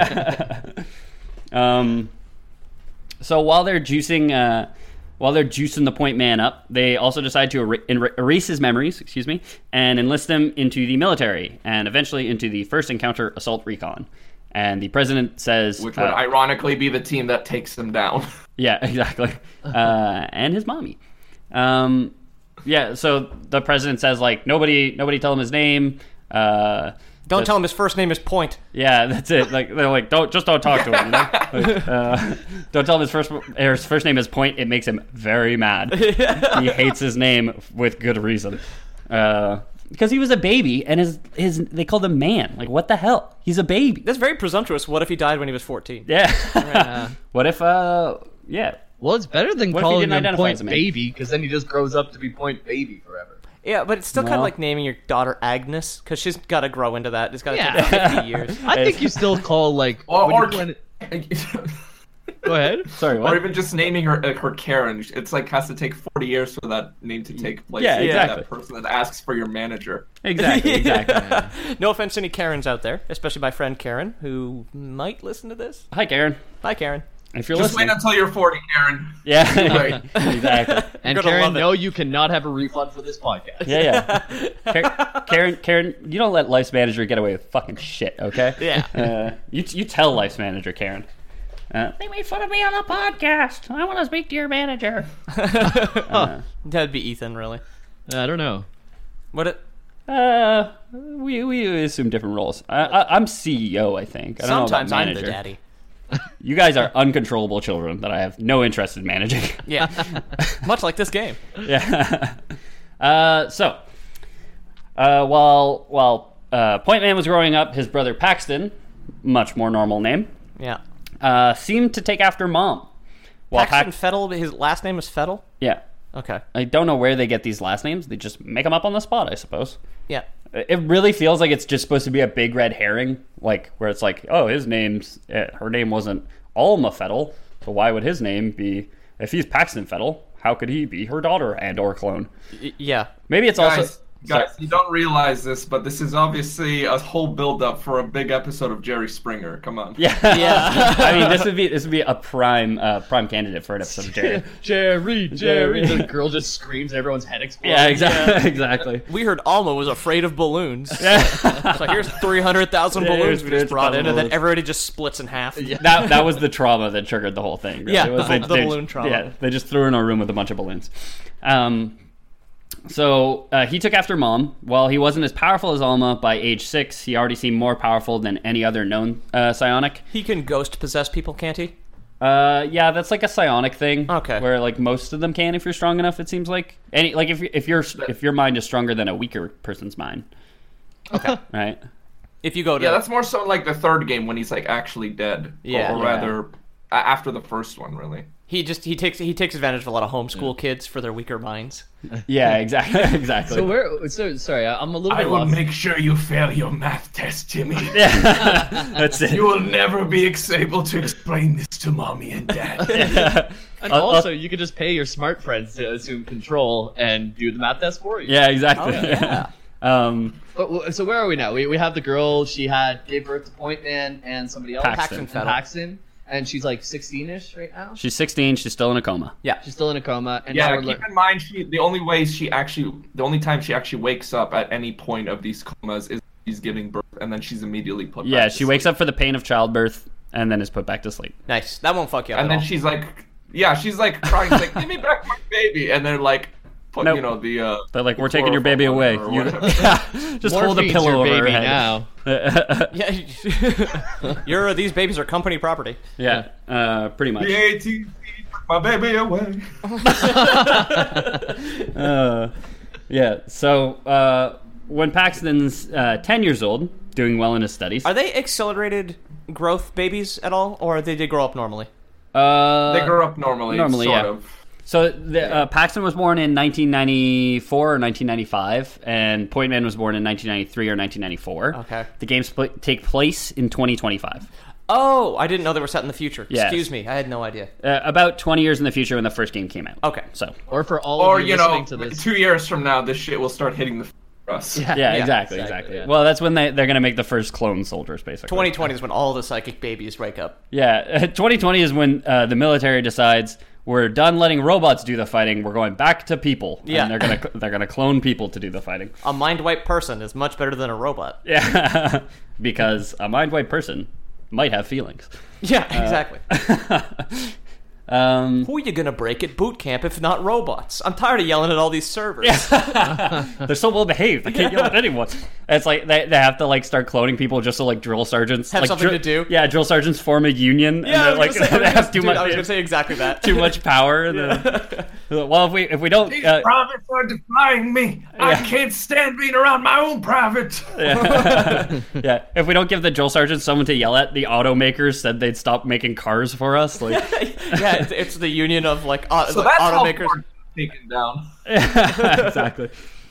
um, so while they're juicing, uh, while they're juicing the point man up, they also decide to er- er- erase his memories, excuse me, and enlist him into the military, and eventually into the First Encounter Assault Recon. And the president says, Which would uh, ironically be the team that takes them down. yeah, exactly, uh, and his mommy. Um, yeah, so the president says like nobody, nobody tell him his name. Uh, Don't tell him his first name is Point. Yeah, that's it. Like they're like, don't just don't talk to him. You know? Like, uh, don't tell him his first his first name is Point. It makes him very mad. He hates his name with good reason. Uh, because he was a baby, and his his they called him man. Like what the hell? He's a baby. That's very presumptuous. What if he died when he was fourteen? Yeah. What if? Uh, yeah. Well, it's better than What if he calling didn't him identify Point as a man? Baby, because then he just grows up to be Point Baby forever. Yeah, but it's still kind of Well. like naming your daughter Agnes, because she's got to grow into that. It's got to Yeah. take fifty years. I think you still call, like... Or, when or, you- when- Go ahead. Sorry. What? or even just naming her uh, her Karen. It's like has to take forty years for that name to take place. Yeah, You get exactly. That person that asks for your manager. Exactly. Exactly. No offense to any Karens out there, especially my friend Karen, who might listen to this. Hi, Karen. Hi, Karen. If you're Just listening. wait until you're forty, Karen. Yeah. Right. Exactly. And You're gonna Karen, love it. no, you cannot have a refund for this podcast. Yeah, yeah. Karen, Karen, Karen, you don't let Life's Manager get away with fucking shit, okay? Yeah. Uh, you you tell Life's Manager, Karen. Uh, they made fun of me on the podcast. I want to speak to your manager. That'd be Ethan, really. I don't know. What it? Uh, we we assume different roles. I, I, I'm C E O, I think. I don't Sometimes know about I'm the manager. daddy. You guys are uncontrollable children that I have no interest in managing. Yeah. Much like this game. Yeah. uh, so, uh, while while uh, Point Man was growing up, his brother Paxton, much more normal name, Yeah. uh, seemed to take after Mom. While Paxton Pax- Fettel, his last name is Fettel? yeah. Okay. I don't know where they get these last names. They just make them up on the spot, I suppose. Yeah. It really feels like it's just supposed to be a big red herring, like where it's like, oh, his name's uh, her name wasn't Alma Fettel, so why would his name be? If he's Paxton Fettel, how could he be her daughter and or clone? Y- yeah. Maybe it's Guys, also guys, sorry. you don't realize this, but this is obviously a whole build-up for a big episode of Jerry Springer. Come on. Yeah, Yeah. I mean, this would be this would be a prime uh, prime candidate for an episode of Jerry. Jerry, Jerry. Jerry. The girl just screams and everyone's head explodes. Yeah, exactly, exactly. We heard Alma was afraid of balloons. So here's three hundred thousand Yeah, balloons here's we just brought in, and then balloons. everybody just splits in half. That that was the trauma that triggered the whole thing. really. Yeah, It was the- the balloon trauma. Yeah, they just threw her in a room with a bunch of balloons. Um, so uh, he took after Mom. While he wasn't as powerful as Alma by age six, he already seemed more powerful than any other known uh, psionic. He can ghost possess people, can't he? Uh, yeah, that's like a psionic thing. Okay. Where like most of them can if you're strong enough. It seems like any like if you- if your if your mind is stronger than a weaker person's mind. Okay. Right. If you go to Yeah, that's more so like the third game when he's like actually dead. Yeah. Or, or Yeah. rather, a- after the first one, really. he just he takes he takes advantage of a lot of homeschool kids for their weaker minds. Yeah. Exactly. exactly. So where? So sorry, I- I'm a little I bit will lost. make sure you fail your math test, Timmy. yeah. That's it. You will never be able to explain this to mommy and dad. And Uh, uh, also, you could just pay your smart friends to assume control and do the math test for you. Yeah. Exactly. Oh, yeah. um. But, w- so where are we now? We, we have the girl. She had gave birth to Point Man and somebody else. Paxton. Paxton And Fettel. Paxton. and she's like sixteen-ish right now. She's sixteen. She's still in a coma. Yeah. She's still in a coma. And Yeah, now we're keep lear- in mind, she the only way she actually, the only time she actually wakes up at any point of these comas is she's giving birth, and then she's immediately put. Yeah, back to she wakes sleep. up for the pain of childbirth and then is put back to sleep. Nice. That won't fuck you up and at then all. she's like, yeah, she's like crying, she's like, give me back my baby, and they're like, put Nope. you know the. Uh, They're like, we're taking your baby away. chloroform You, or whatever. yeah, just hold a Morphine's pillow your over her baby head. now. Yeah. You're, these babies are company property. Yeah, uh, pretty much. The A T C took my baby away. Uh, yeah. So uh, when Paxton's uh, ten years old, doing well in his studies, Are they accelerated growth babies at all, or they did grow up normally? uh, They grow up normally, normally, sort yeah. of. So the, uh, Paxton was born in nineteen ninety-four or nineteen ninety-five, and Point Man was born in nineteen ninety-three or nineteen ninety-four. Okay. The games pl- take place in twenty twenty-five. Oh, I didn't know they were set in the future. Yes. Excuse me, I had no idea. Uh, about twenty years in the future when the first game came out. Okay. So, Or for all Or of you, you know, listening to this. two years from now, this shit will start hitting the f- us. yeah, Yeah, exactly, exactly, exactly. yeah. Well, that's when they, they're going to make the first clone soldiers, basically. twenty twenty is when all the psychic babies wake up. Yeah, twenty twenty is when uh, the military decides we're done letting robots do the fighting. We're going back to people. Yeah. And they're gonna they're gonna clone people to do the fighting. A mind wipe person is much better than a robot. Yeah, because a mind wipe person might have feelings. Yeah, exactly. Um, Who are you gonna break at boot camp if not robots? I'm tired of yelling at all these servers. they're so well behaved. I can't yell at anyone. It's like they, they have to like start cloning people just so like drill sergeants Have like, something dri- to do? Yeah, drill sergeants form a union. Yeah, I and was they're, like gonna say, I was they have gonna- too dude, much. I was gonna say exactly that. Too much power. and then- well, if we if we don't. These Uh, privates are defying me. I Yeah. can't stand being around my own private. yeah. yeah, if we don't give the drill sergeants someone to yell at, the automakers said they'd stop making cars for us. Like, Yeah, it's, it's the union of like, uh, So like that's how automakers. Ford taken down. exactly.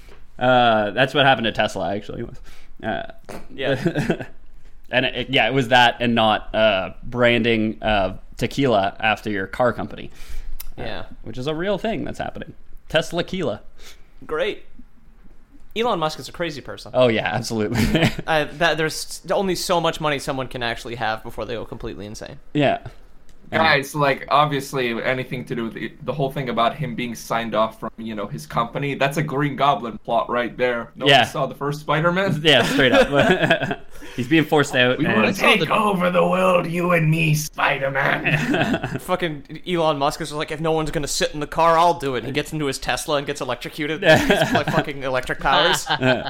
Uh, that's what happened to Tesla, actually. Uh, Yeah. and it, yeah, it was that, and not uh, branding uh, tequila after your car company, Yeah. which is a real thing that's happening. Tesla Tequila. Great. Elon Musk is a crazy person. Oh yeah, absolutely. Uh, that there's only so much money someone can actually have before they go completely insane. yeah. Guys, like, obviously, anything to do with the, the whole thing about him being signed off from, you know, his company, that's a Green Goblin plot right there. Nobody Yeah. saw the first Spider-Man? Yeah, straight up. He's being forced out. We and- want to take over the world, you and me, Spider-Man. Fucking Elon Musk is just like, if no one's gonna sit in the car, I'll do it. He gets into his Tesla and gets electrocuted. It's like fucking electric powers.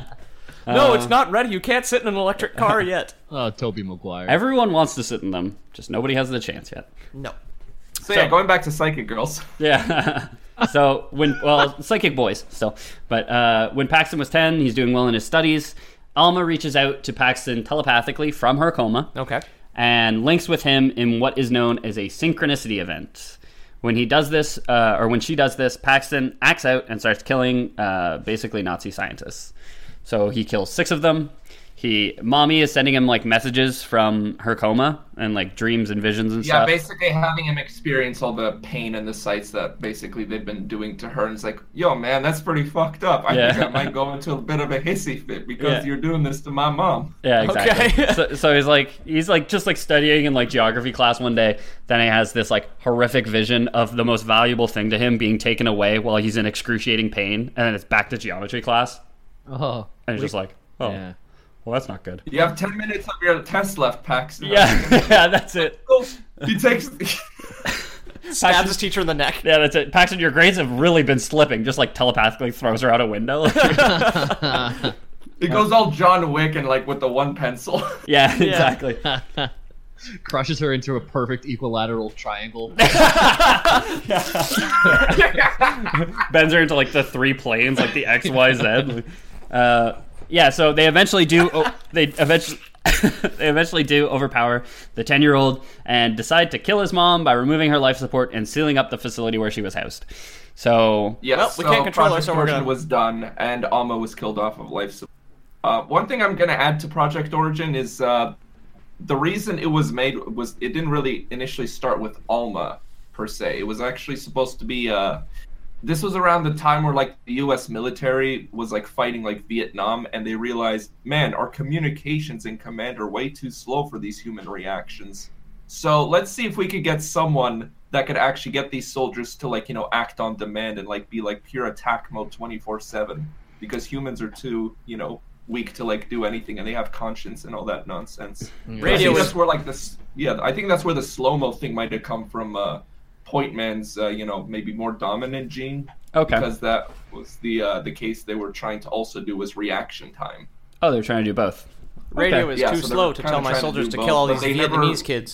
No, it's not ready. You can't sit in an electric car yet. Oh, Toby Maguire. Everyone wants to sit in them, just nobody has the chance yet. No. so yeah, going back to Psychic Girls. Yeah. So when well, psychic boys still, but uh, when Paxton was ten, he's doing well in his studies. Alma reaches out to Paxton telepathically from her coma Okay. and links with him in what is known as a synchronicity event. When he does this, uh, or when she does this, Paxton acts out and starts killing uh, basically Nazi scientists. So he kills six of them. He, mommy is sending him like messages from her coma and like dreams and visions and Yeah, stuff. basically having him experience all the pain and the sights that basically they've been doing to her. And it's like, yo, man, that's pretty fucked up. I Yeah. think I might go into a bit of a hissy fit because Yeah. you're doing this to my mom. Yeah, exactly. Okay. so, so he's like, he's like just like studying in like geography class one day. Then he has this like horrific vision of the most valuable thing to him being taken away while he's in excruciating pain, and then it's back to geometry class, Oh. and he's just like, oh, Yeah. well, that's not good. You have ten minutes of your test left, Paxton. Yeah, yeah, that's it. He takes. Stabs his teacher in the neck. Yeah, that's it. Paxton, your grades have really been slipping. Just like telepathically throws her out a window. It goes all John Wick and like with the one pencil. yeah, exactly. Crushes her into a perfect equilateral triangle. Bends her into like the three planes, like the X, Y, Z. Uh, yeah, so they eventually do. Oh, they eventually. they eventually do overpower the ten-year-old and decide to kill his mom by removing her life support and sealing up the facility where she was housed. So Yes, Well, we so can't control her, Project so we're Origin gonna- was done, and Alma was killed off of life support. Uh, one thing I'm gonna add to Project Origin is uh, the reason it was made was it didn't really initially start with Alma per se. It was actually supposed to be. Uh, this was around the time where like the U S military was like fighting like Vietnam, and they realized, man, our communications in command are way too slow for these human reactions. So let's see if we could get someone that could actually get these soldiers to, like, you know, act on demand and, like, be, like, pure attack mode twenty-four seven. Because humans are too, you know, weak to, like, do anything, and they have conscience and all that nonsense. Radio I think is- that's where, like, this... Yeah, I think that's where the slow-mo thing might have come from, uh, Pointman's, uh, you know, maybe more dominant gene. Okay. Because that was the uh, the case they were trying to also do was reaction time. Oh, they're trying to do both. Radio Okay. is Yeah, too so they're slow to kinda tell my trying to soldiers do to both, kill all but these they never- Vietnamese kids.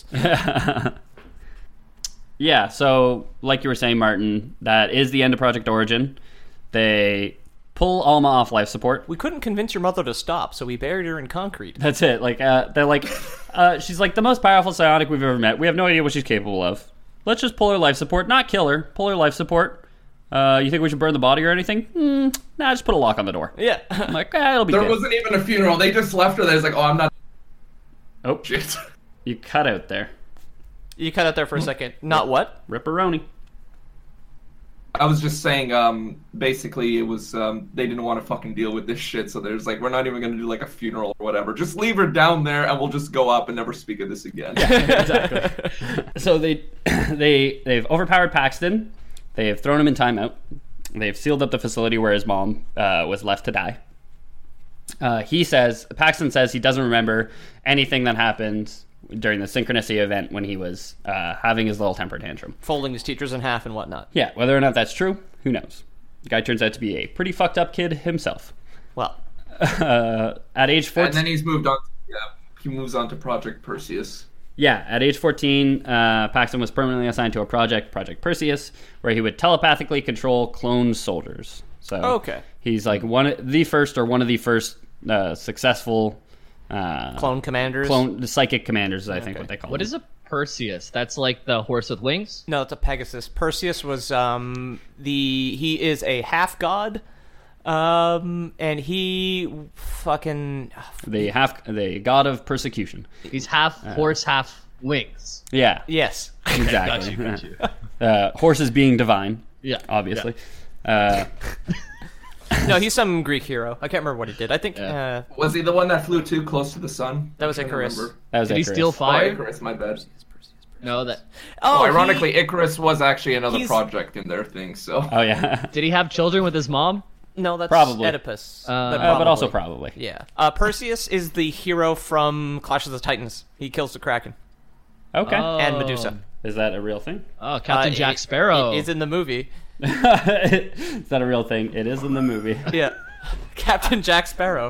Yeah, so like you were saying, Martin, that is the end of Project Origin. They pull Alma off life support. We couldn't convince your mother to stop, so we buried her in concrete. That's it. Like uh, they're like, uh, she's like the most powerful psionic we've ever met. We have no idea what she's capable of. Let's just pull her life support, not kill her. Pull her life support. Uh, you think we should burn the body or anything? Hmm, nah, just put a lock on the door. Yeah. I'm like, eh, it'll be There good. wasn't even a funeral. They just left her there. It's like, oh, I'm not... Oh, Shit. you cut out there. You cut out there for a second. Not what? Ripperoni. I was just saying, um, basically, it was, um, they didn't want to fucking deal with this shit, so there's like, we're not even going to do like a funeral or whatever. Just leave her down there and we'll just go up and never speak of this again. Exactly. So they, they, they've overpowered Paxton. They have thrown him in timeout. They've sealed up the facility where his mom uh, was left to die. Uh, he says, Paxton says he doesn't remember anything that happened during the synchronicity event when he was uh, having his little temper tantrum. Folding his teachers in half and whatnot. Yeah, whether or not that's true, who knows? The guy turns out to be a pretty fucked up kid himself. Well, Uh, at age And fourteen, then he's moved on, yeah, he moves on to Project Perseus. yeah, at age fourteen, uh, Paxton was permanently assigned to a project, Project Perseus, where he would telepathically control cloned soldiers. So Okay. he's like one, the first or one of the first uh, successful uh, clone commanders. clone, the psychic commanders, is I think Okay. what they call What them. is a Perseus? That's like the horse with wings? No, it's a Pegasus. Perseus was um the he is a half god, um and he fucking The half, the god of persecution. He's half horse, half wings. Yeah, yes. exactly. Got you, got you. uh, horses being divine, Yeah. obviously. Uh, No, he's some Greek hero. I can't remember what he did. I think Yeah. uh, Was he the one that flew too close to the sun? That was I'm trying to Icarus. remember. that was Did he Icarus. steal Oh, fire? Icarus, my bad. No, that. Oh, oh, ironically, he- Icarus was actually another he's- project in their thing, so... Oh yeah, Did he have children with his mom? no, that's Probably. Oedipus. Uh, But uh, but also probably. Yeah. Uh, Perseus is the hero from Clash of the Titans. He kills the Kraken Okay, Oh. and Medusa. is that a real thing? Oh, Captain Uh, Jack it- Sparrow. It is in the movie. Is that a real thing? It is in the movie. Yeah. Captain Jack Sparrow.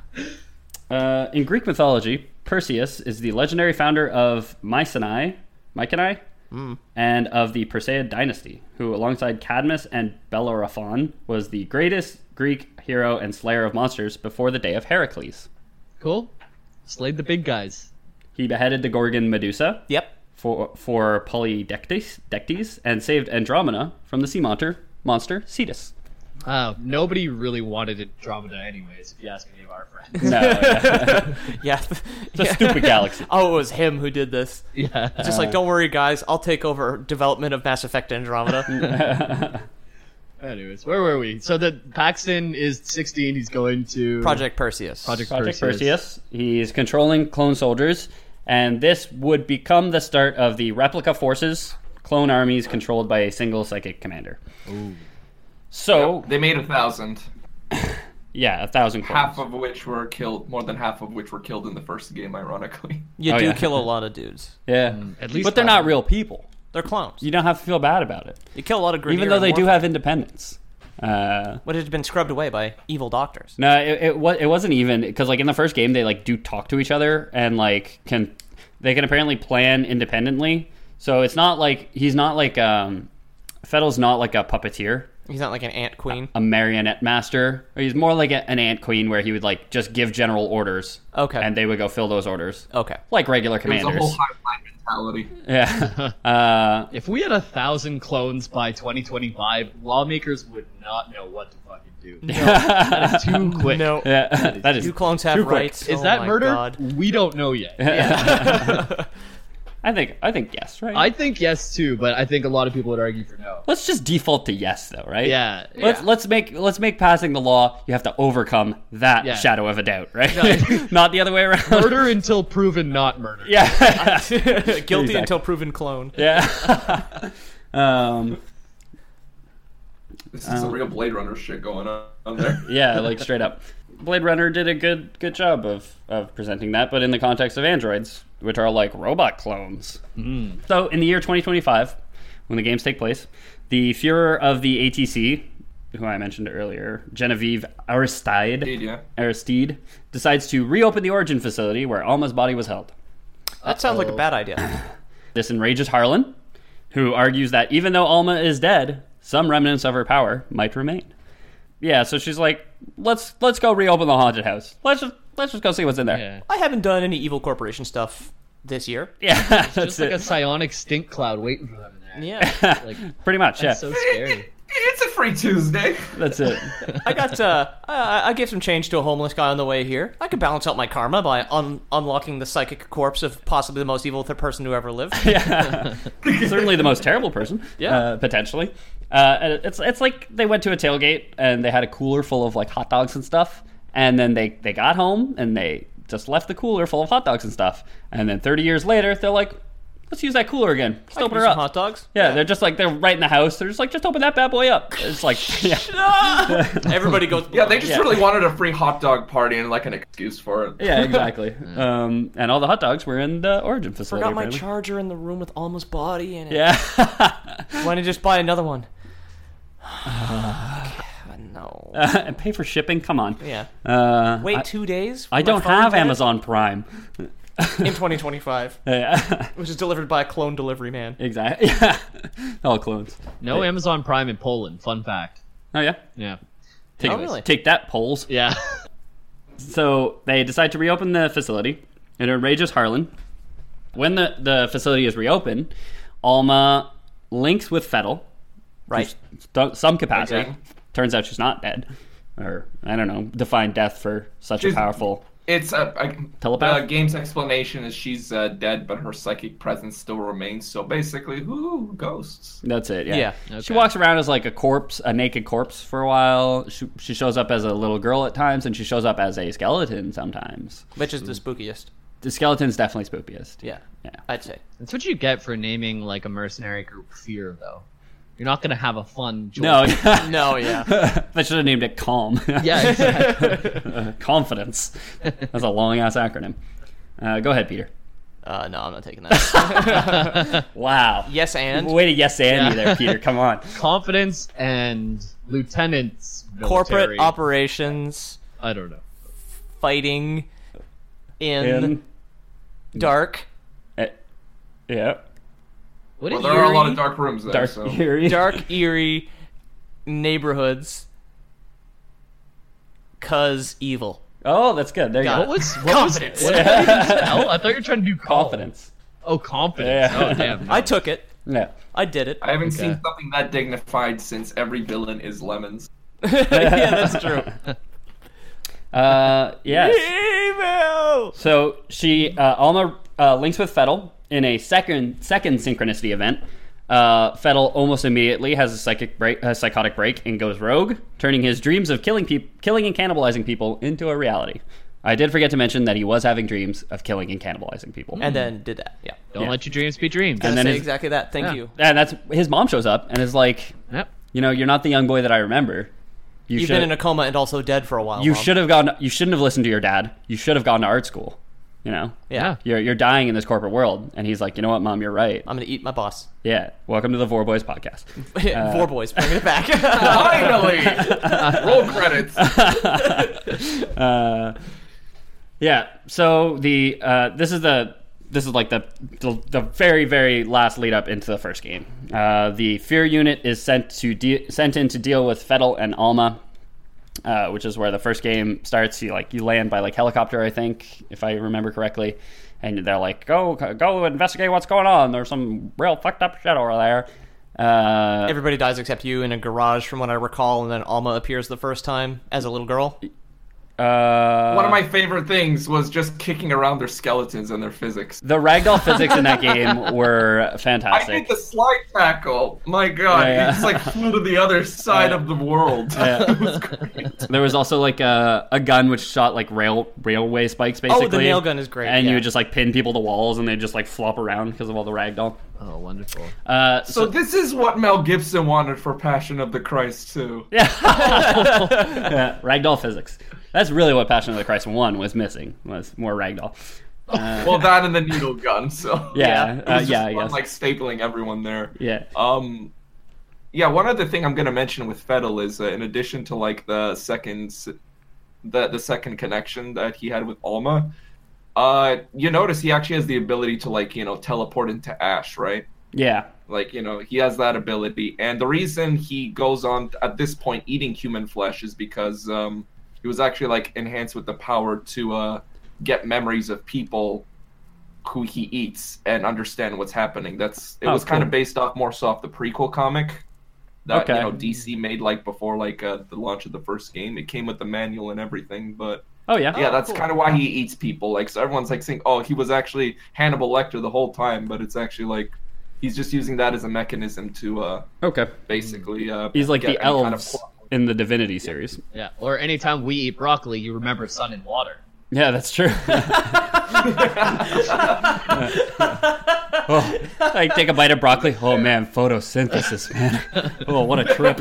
Uh, in Greek mythology, Perseus is the legendary founder of Mycenae, Mycenae, and of the Perseid dynasty, who, alongside Cadmus and Bellerophon, was the greatest Greek hero and slayer of monsters before the day of Heracles. Cool. Slayed the big guys. He beheaded the Gorgon Medusa Yep. for for Polydectes Dectes, and saved Andromeda from the sea monster monster Cetus. Uh, nobody really wanted Andromeda anyways, if you ask any of our friends. No, yeah. Yeah. It's a stupid galaxy. Oh, it was him who did this. Yeah. Just like, don't worry, guys. I'll take over development of Mass Effect Andromeda. Anyways, where were we? So the Paxton is sixteen. He's going to Project Perseus. Project, Project Perseus. Perseus. He's controlling clone soldiers, and this would become the start of the replica forces, clone armies controlled by a single psychic commander. Ooh. So, They made a thousand, yeah, a thousand clones. half of which were killed, more than half of which were killed in the first game, ironically. You Oh, do yeah. kill a lot of dudes. Yeah, At least but they're not real people. They're clones. You don't have to feel bad about it, You kill a lot of Grineer even though and they do Morph- have independence. Uh, What had been scrubbed away by evil doctors. no, it, it was it wasn't even because like in the first game they like do talk to each other and like can they can apparently plan independently. So it's not like he's not like um, Fettel's not like a puppeteer. He's not like an ant queen. A marionette master. He's more like a, an ant queen where he would like just give general orders. Okay. And they would go fill those orders. Okay. Like regular It was a commanders. whole hive mind mentality. Yeah. uh, If we had a thousand clones by twenty twenty-five, lawmakers would not know what to fucking do. That is too quick. No. yeah. That is Do clones have too quick. rights? Is Oh that my murder? God. We don't know yet. I think I think yes, right? I think yes too, but I think a lot of people would argue for no. Let's just default to yes, though, right? Yeah. Let's yeah. let's make let's make passing the law. You have to overcome that Yeah. shadow of a doubt, right? Not the other way around. Murder until proven not murder. Yeah. Guilty Exactly. until proven clone. Yeah. um. This is some real Blade Runner shit going on, on there. Yeah, like straight up. Blade Runner did a good good job of, of presenting that, but in the context of androids, which are like robot clones. Mm. So in the year twenty twenty-five, when the games take place, the Führer of the A T C, who I mentioned earlier, Genevieve Aristide, Indeed, yeah. Aristide, decides to reopen the Origin facility where Alma's body was held. That sounds like a bad idea. This enrages Harlan, who argues that even though Alma is dead, some remnants of her power might remain. Yeah, so she's like, let's let's go reopen the haunted house. Let's just let's just go see what's in there. Yeah. I haven't done any Evil Corporation stuff this year. Yeah, that's Just like it. a psionic stink cloud waiting for them in there. Yeah. Like, Pretty much, yeah. that's so scary. It's a free Tuesday. That's it. I got uh, I, I gave some change to a homeless guy on the way here. I could balance out my karma by un- unlocking the psychic corpse of possibly the most evil th- person who ever lived. Yeah, certainly the most terrible person. Yeah. uh, potentially. Uh, and it's it's like they went to a tailgate and they had a cooler full of like hot dogs and stuff, and then they they got home and they just left the cooler full of hot dogs and stuff, and then thirty years later they're like, let's use that cooler again. Just I could open use her some up. hot dogs. Yeah, they're just like they're right in the house. They're just like, just open that bad boy up. It's like, yeah, Everybody goes. Yeah, they just Yeah. really wanted a free hot dog party and like an excuse for it. yeah, exactly. Um, and all the hot dogs were in the Origin facility. Forgot my apparently. charger in the room with Alma's body in it. Yeah. Why don't you just buy another one? No. Uh, and pay for shipping? Come on. Yeah. Uh, Wait I, two days? for I my don't phone have to- Amazon Prime. in twenty twenty-five, Yeah. which is delivered by a clone delivery man. Exactly. Yeah. All clones. No Amazon Prime in Poland. Fun fact. Oh, yeah? Yeah. Take, Oh, really? take that, Poles. Yeah. So they decide to reopen the facility. It enrages Harlan. When the, the facility is reopened, Alma links with Fettel. Right. to some capacity. Okay. Turns out she's not dead. Or, I don't know, define death for such She's- a powerful... It's a, a Telepath? The game's explanation is she's uh, dead, but her psychic presence still remains. So basically, whoo, ghosts. That's it, yeah. Yeah. She Okay. walks around as like a corpse, a naked corpse for a while. She, she shows up as a little girl at times, and she shows up as a skeleton sometimes. Which is the spookiest. The skeleton's definitely spookiest. Yeah. Yeah. I'd say. That's what you get for naming like a mercenary group Fear, though. You're not gonna have a fun. No, joyful- No, yeah. I should have named it CALM. Yeah. Exactly. Uh, Confidence. That's a long ass acronym. Uh, go ahead, Peter. Uh, no, I'm not taking that. Wow. Yes, and Way to yes and me Yeah. there, Peter. Come on. Confidence and lieutenants. corporate military. operations I don't know. fighting in, In, dark, uh, yeah. What Well, is there are a lot Eerie- of dark rooms there. Dark so. eerie. dark, eerie neighborhoods. Cause evil. Oh, that's good. There you Got go. it. What was what Confidence. Was, what did you spell? I thought you were trying to do calm. Confidence. Oh, confidence. Yeah. Oh, damn. I took it. Yeah. I did it. I haven't Okay. seen something that dignified since every villain is lemons. yeah, that's true. Uh, yes. Evil. So she uh, Alma uh, links with Fettel in a second second synchronicity event. Uh, Fettel almost immediately has a psychic break, a psychotic break, and goes rogue, turning his dreams of killing peop- killing and cannibalizing people into a reality. I did forget to mention that he was having dreams of killing and cannibalizing people. And then did that. Yeah. Don't Yeah. let your dreams be dreams. And And then say his- exactly that. Thank Yeah. you. And that's his mom shows up and is like, Yep. you know, you're not the young boy that I remember. You You've should been in a coma and also dead for a while. you Mom. should have gone. You shouldn't have listened to your dad. You should have gone to art school. You know. Yeah. You're you're dying in this corporate world, and he's like, you know what, Mom, you're right. I'm gonna eat my boss. Yeah. Welcome to the Vor Boys podcast. Four boys, bringing it back. Finally! Roll credits. Uh, yeah. So the uh, this is the this is like the, the the very very last lead up into the first game. Uh, the Fear unit is sent to de- sent in to deal with Fettel and Alma, uh, which is where the first game starts. You like you land by like helicopter, I think, if I remember correctly, and they're like, go go investigate what's going on. There's some real fucked up shit over there. Uh, Everybody dies except you in a garage, from what I recall, and then Alma appears the first time as a little girl. Uh, One of my favorite things was just kicking around their skeletons and their physics. the ragdoll physics in that game were I fantastic. think the slide tackle, my god, Yeah, yeah. it's like flew to the other side Yeah. of the world. Yeah. It was great. There was also like a, a gun which shot like rail railway spikes basically. Oh, the nail gun is great. And yeah. you would just like pin people to walls and they just like flop around because of all the ragdoll. Oh, wonderful. Uh, So so, this is what Mel Gibson wanted for Passion of the Christ too. yeah. yeah, ragdoll physics. That's really what Passion of the Christ one was missing, was more ragdoll. Uh, Well, that and the needle gun. So yeah, it uh, was just yeah, I fun, guess. like stapling everyone there. yeah. Um, yeah. One other thing I'm gonna mention with Fettel is, uh, in addition to like the second, s- the the second connection that he had with Alma, uh, you notice he actually has the ability to like you know teleport into Ash, right? Yeah. Like, you know, he has that ability. And the reason he goes on at this point eating human flesh is because um, he was actually, like, enhanced with the power to uh, get memories of people who he eats and understand what's happening. That's It Oh, was kind cool. of based off more so off the prequel comic that, Okay. you know, D C made, like, before, like, uh, the launch of the first game. It came with the manual and everything, but... Oh, yeah. Yeah, that's cool. kind of why he eats people. Like, so everyone's, like, saying, oh, he was actually Hannibal Lecter the whole time, but it's actually, like... He's just using that as a mechanism to uh, Okay. basically. Uh, He's like get the any elves kind of- in the Divinity series. Yeah. Or anytime we eat broccoli, you remember sun and water. Yeah, that's true. oh, I take a bite of broccoli. Oh man, photosynthesis, man. Oh, what a trip.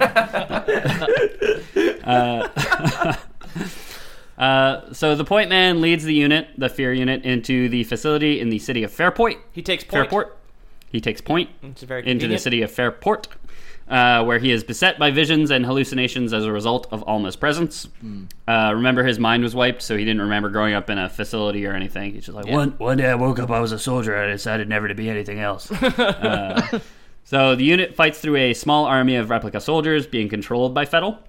uh, uh, so the Point Man leads the unit, the Fear unit, into the facility in the city of Fairport. He takes point. Fairport. He takes point It's very into the convenient. city of Fairport, uh, where he is beset by visions and hallucinations as a result of Alma's presence. Uh, remember, his mind was wiped, so he didn't remember growing up in a facility or anything. He's just like, one, one day I woke up, I was a soldier, and I decided never to be anything else. uh, so the unit fights through a small army of replica soldiers being controlled by Fettel.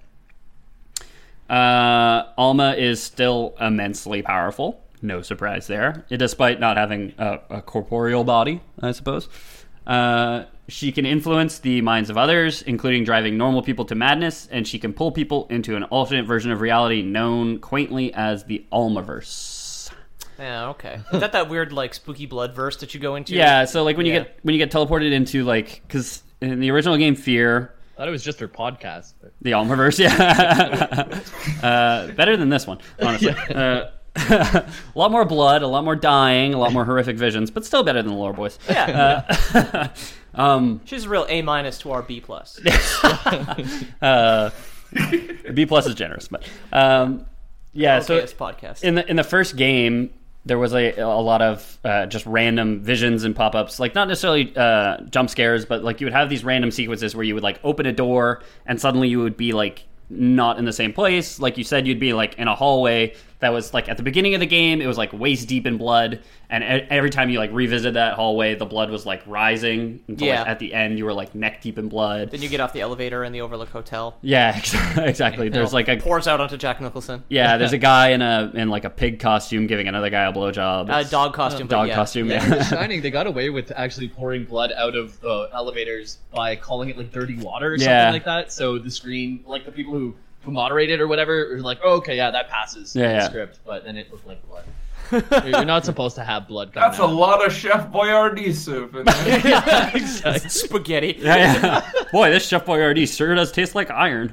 Uh, Alma is still immensely powerful. No surprise there, despite not having a, a corporeal body, I suppose. Uh, she can influence the minds of others, including driving normal people to madness, and she can pull people into an alternate version of reality known quaintly as the Almaverse. Yeah, okay. Is that that weird, like, spooky blood verse that you go into? Yeah, so like when you Yeah. get when you get teleported into like, because in the original game Fear, I thought it was just her podcast. But... the Almaverse, yeah, uh, better than this one, honestly. Uh, a lot more blood, a lot more dying, a lot more horrific visions, but still better than the Lore Boys. Yeah. Uh, um, She's a real A minus to our B plus. uh, B plus is generous, but um, yeah. Okay, so it's podcast. in the in the first game, there was a a lot of uh, just random visions and pop ups, like not necessarily uh, jump scares, but like you would have these random sequences where you would like open a door and suddenly you would be like not in the same place. Like you said, you'd be like in a hallway that was like at the beginning of the game, it was like waist deep in blood, and e- every time you like revisit that hallway, the blood was like rising until like, Yeah. at the end you were like neck deep in blood. Then you get off the elevator in the Overlook Hotel. Yeah, exactly. There's like a Pours out onto Jack Nicholson. yeah, there's a guy in a in like a pig costume giving another guy a blowjob. Uh, It's- dog costume. but dog yeah. costume. Yeah, Yeah, in The Shining, they got away with actually pouring blood out of the elevators by calling it like dirty water or something Yeah. like that. So the screen, like the people who, who moderated or whatever, are like, oh, okay, yeah, that passes Yeah, in the yeah. script, but then it looked like blood. You're you're not supposed to have blood coming That's a out. lot of Chef Boyardee soup in there. Yeah, exactly. Spaghetti. yeah, yeah. Boy, this Chef Boyardee sure does taste like iron.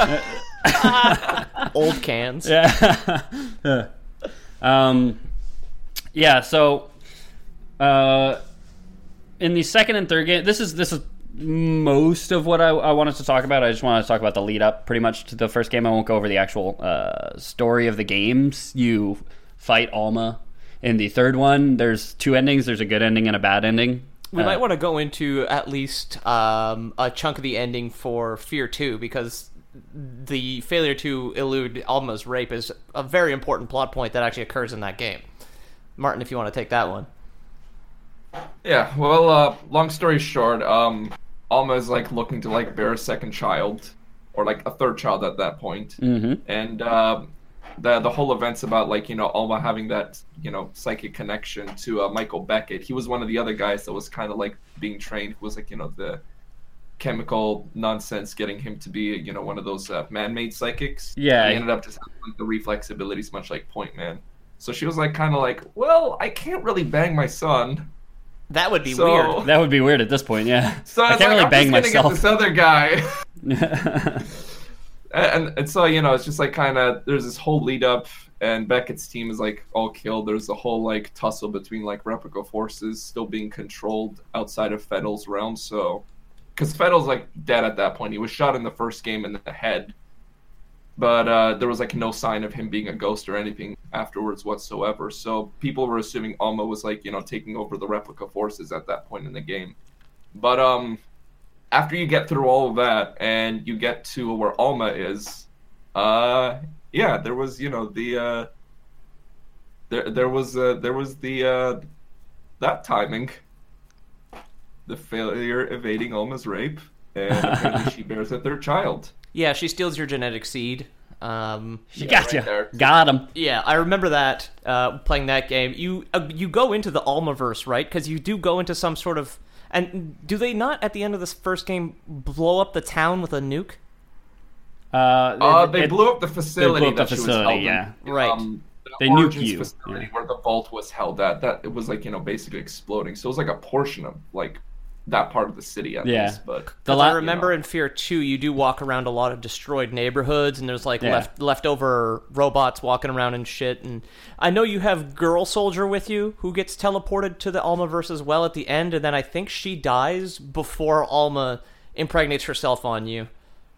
Old cans. Yeah. um, yeah. So, uh, in the second and third game, this is this is most of what I, I wanted to talk about. I just wanted to talk about the lead up, pretty much to the first game. I won't go over the actual uh, story of the games. You fight Alma. In the third one, there's two endings. There's a good ending and a bad ending. We Uh, might want to go into at least um, a chunk of the ending for Fear two, because the failure to elude Alma's rape is a very important plot point that actually occurs in that game. Martin, if you want to take that one. Yeah, well, uh, long story short, um, Alma is like looking to like bear a second child, or like a third child at that point. Mhm. And uh, the the whole event's about like you know Alma having that you know psychic connection to uh, Michael Beckett. He was one of the other guys that was kind of like being trained. Who was like you know the chemical nonsense getting him to be, you know, one of those uh, man-made psychics. Yeah. He ended up just having like, the reflex abilities, much like Point Man. So she was like, kind of like, well, I can't really bang my son. That would be So- weird. That would be weird at this point, yeah. So I, I was can't like, really I'm bang just gonna myself. get this other guy. and, and so, you know, it's just like kind of, there's this whole lead up, and Beckett's team is like all killed. There's a whole like tussle between like Replica forces still being controlled outside of Fettel's realm. So, because Fettel's like dead at that point. He was shot in the first game in the head, but uh, there was like no sign of him being a ghost or anything afterwards whatsoever. So people were assuming Alma was like, you know, taking over the Replica forces at that point in the game. But um, after you get through all of that and you get to where Alma is, uh, yeah, there was, you know, the uh, there there was uh, there was the uh, that timing, the failure evading Alma's rape, and apparently she bears a third child. Yeah, she steals your genetic seed. Um, She Yeah, got right there. you. Got him. yeah, I remember that uh, playing that game. You uh, you go into the Almaverse, right? Because you do go into some sort of. And do they not at the end of this first game blow up the town with a nuke? Uh, Uh, it- they it- blew up the facility up the that she was facility, held yeah. in. Right. Um, the They nuke Origins you, facility yeah. where the vault was held at. That it was like, you know, basically exploding. So it was like a portion of like that part of the city at Yeah. least. But The Because la- I remember you know. in Fear two, you do walk around a lot of destroyed neighborhoods, and there's like Yeah. left leftover robots walking around and shit. And I know you have Girl Soldier with you, who gets teleported to the Almaverse as well at the end, and then I think she dies before Alma impregnates herself on you.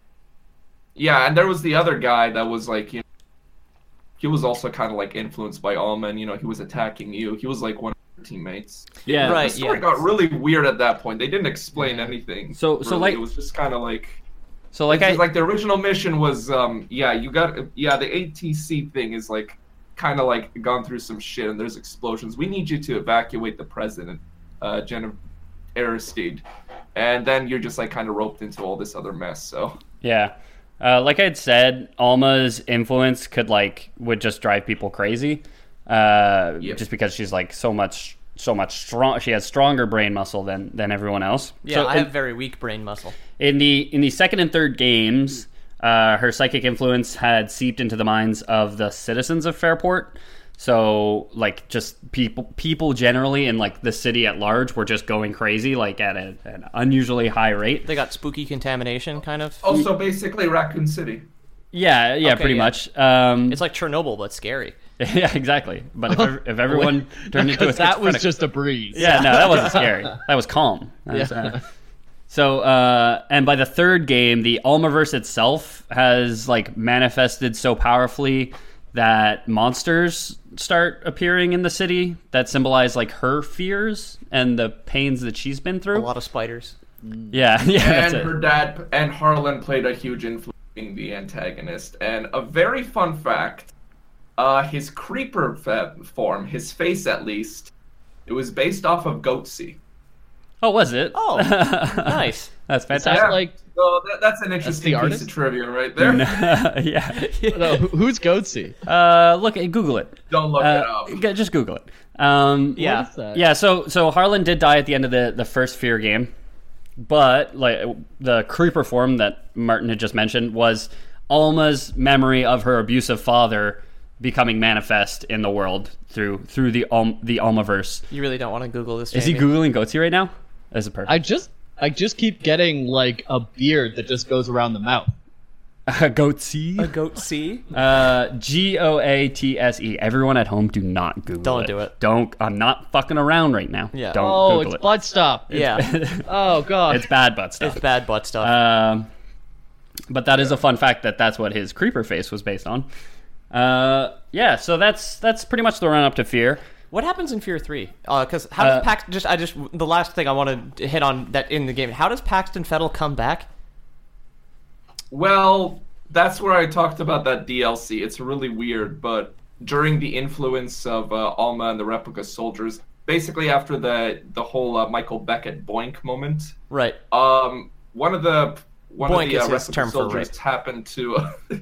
yeah, and there was the other guy that was like, you know, he was also kind of like influenced by Alma, and you know, he was attacking you. He was like one of your teammates. yeah. Right. The story yeah. got really weird at that point. They didn't explain anything. So- so, really. like- it was just kind of like. So like Like, I like the original mission was, um, yeah, you got, yeah, the A T C thing is like, kind of like gone through some shit, and there's explosions. We need you to evacuate the president, uh, Jenna Aristide, and then you're just like kind of roped into all this other mess. So Yeah. Uh, like I had said, Alma's influence could like would just drive people crazy. Uh, Yep. just because she's like so much so much strong she has stronger brain muscle than than everyone else. Yeah, so I in, have very weak brain muscle. in the in the second and third games, uh, her psychic influence had seeped into the minds of the citizens of Fairport. So like just people people generally in like the city at large were just going crazy like at a, an unusually high rate. They got spooky contamination, kind of. also basically Raccoon City. Yeah, yeah, Okay, pretty yeah. much. Um, It's like Chernobyl, but scary. yeah, exactly. But if, ev- if everyone turned into a Because that was schizophrenic- just a breeze. yeah, no, that wasn't scary. That was calm. That was, uh, so, uh, and by the third game, the Almaverse itself has like manifested so powerfully that monsters start appearing in the city that symbolize like her fears and the pains that she's been A through. lot of spiders. Yeah, yeah, that's And it. her dad and Harlan played a huge influence being the antagonist. And a very fun fact, uh, his creeper fa- form, his face at least, it was based off of Goatsy. Oh, was it? Oh, nice. That's Is fantastic. that like So that, that's an interesting piece artist? of trivia right there. yeah. no, who- who's Goatsy? Uh, look, Google it. Don't look it Uh, up. g- just Google it. Um, Yeah. What is that? Yeah, so so Harlan did die at the end of the, the first Fear game, but like the creeper form that Martin had just mentioned was Alma's memory of her abusive father becoming manifest in the world through through the Al- the Almaverse. You really don't want to Google this. Is he Jamie. googling Goatsy right now? As a person, I just I just keep getting like a beard that just goes around the mouth. Goatsy. a goat C? Uh, G O A T S E. Everyone at home, do not Google Don't it. do it. Don't. I'm not fucking around right now. Yeah. Don't Oh, Google it's it. butt stuff. Yeah, Oh god. It's bad butt stuff. it's bad butt stuff. Um, but that is a fun fact that that's what his creeper face was based on. Uh, yeah, so that's that's pretty much the run up to Fear. What happens in Fear three? Because how does Uh, Pax just I just the last thing I want to hit on that in the game? How does Paxton Fettel come back? Well, that's where I talked about that D L C. It's really weird, but during the influence of uh, Alma and the Replica soldiers, basically after the the whole uh, Michael Beckett boink moment, Right. um, one of the one Boink of the is uh, his Replica term for soldiers rape. happened to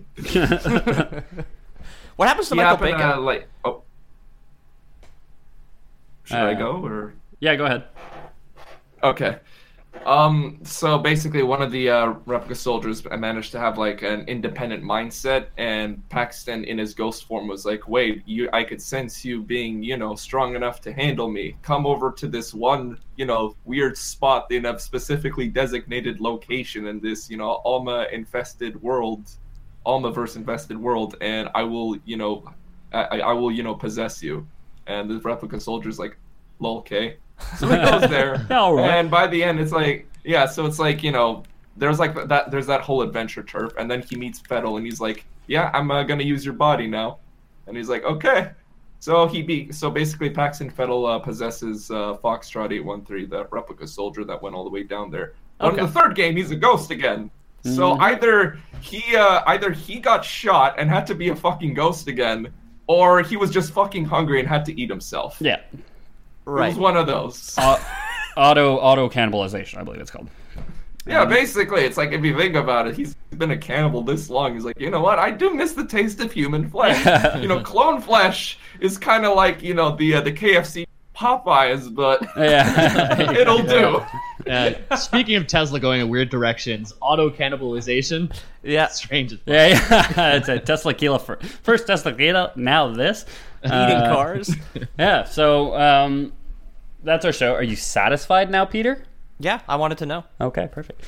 What happens to he Michael happened Bacon? to, like oh. Should Uh, I go or Yeah, go ahead. okay? Um, so basically, one of the uh, replica soldiers managed to have like an independent mindset, and Paxton, in his ghost form, was like, "Wait, you, I could sense you being, you know, strong enough to handle me. Come over to this one, you know, weird spot in a specifically designated location in this, you know, Alma-infested world, Almaverse-infested world, and I will, you know, I, I will, you know, possess you." And the replica soldier's like, "Lol, okay." So he goes there, All right. and by the end, it's like, yeah. So it's like, you know, there's like that. There's that whole adventure turf, and then he meets Fettel, and he's like, "Yeah, I'm uh, gonna use your body now," and he's like, "Okay." So he be so basically, Paxton Fettel uh, possesses uh, Foxtrot eight one three, that replica soldier that went all the way down there. But Okay. in the third game, he's a ghost again. So either he uh, either he got shot and had to be a fucking ghost again, or he was just fucking hungry and had to eat himself. Yeah. It Right. was one of those. Uh, auto auto cannibalization, I believe it's called. Yeah, basically, it's like, if you think about it, he's been a cannibal this long. He's like, you know what? I do miss the taste of human flesh. You know, clone flesh is kind of like, you know, the uh, the K F C Popeyes, but Yeah. it'll do. Uh, speaking of Tesla going in weird directions, auto cannibalization, Yeah. strange. as fuck. Yeah, yeah. It's a Tesla Kila for, first Tesla Kila, now this. Eating Uh, cars. Yeah, so um, that's our show. Are you satisfied now, Peter? Yeah, I wanted to know. Okay, perfect.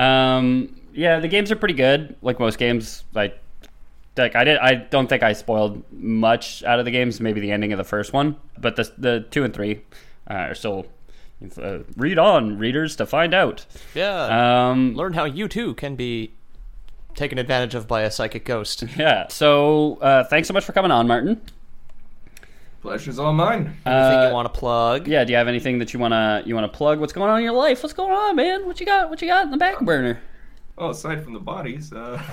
Um, yeah, the games are pretty good. Like most games, like like I did. I don't think I spoiled much out of the games. Maybe the ending of the first one, but the the two and three uh, are still. Uh, read on, readers, to find out. Yeah. Um, Learn how you too can be taken advantage of by a psychic ghost. yeah. So uh, thanks so much for coming on, Martin. Pleasure's all mine. Anything Uh, you want to plug? Yeah. Do you have anything that you wanna you wanna plug? What's going on in your life? What's going on, man? What you got? What you got in the back burner? Oh, aside from the bodies, uh,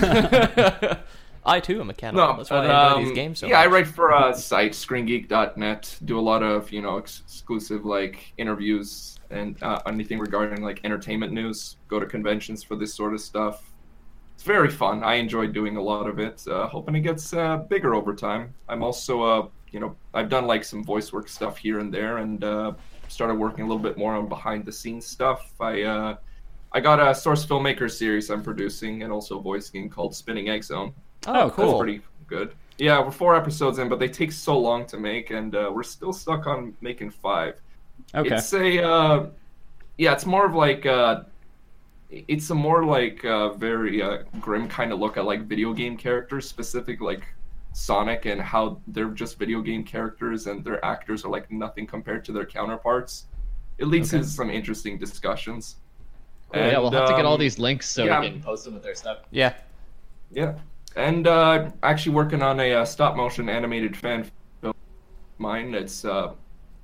I too am a cannibal. no, That's why but, I enjoy um, these games so yeah, I much. write for a site, screen geek dot net. Do a lot of, you know, ex- exclusive like interviews and uh, anything regarding like entertainment news. Go to conventions for this sort of stuff. It's very fun. I enjoy doing a lot of it. Uh, hoping it gets uh, bigger over time. I'm also, uh, you know, I've done like some voice work stuff here and there, and uh, started working a little bit more on behind the scenes stuff. I uh, I got a Source Filmmaker series I'm producing, and also a voice game called Spinning Egg Zone. Oh, That's cool. pretty good. Yeah, we're four episodes in, but they take so long to make, and uh, we're still stuck on making five. Okay. It's a, uh, yeah, it's more of like, uh, it's a more like uh, very uh, grim kind of look at like video game characters, specific like Sonic, and how they're just video game characters and their actors are like nothing compared to their counterparts. It leads to some interesting discussions. Oh, yeah, we'll have to get all um, these links so yeah. we can post them with their stuff. Yeah. Yeah, and uh, actually working on a uh, stop motion animated fan film of mine. It's uh,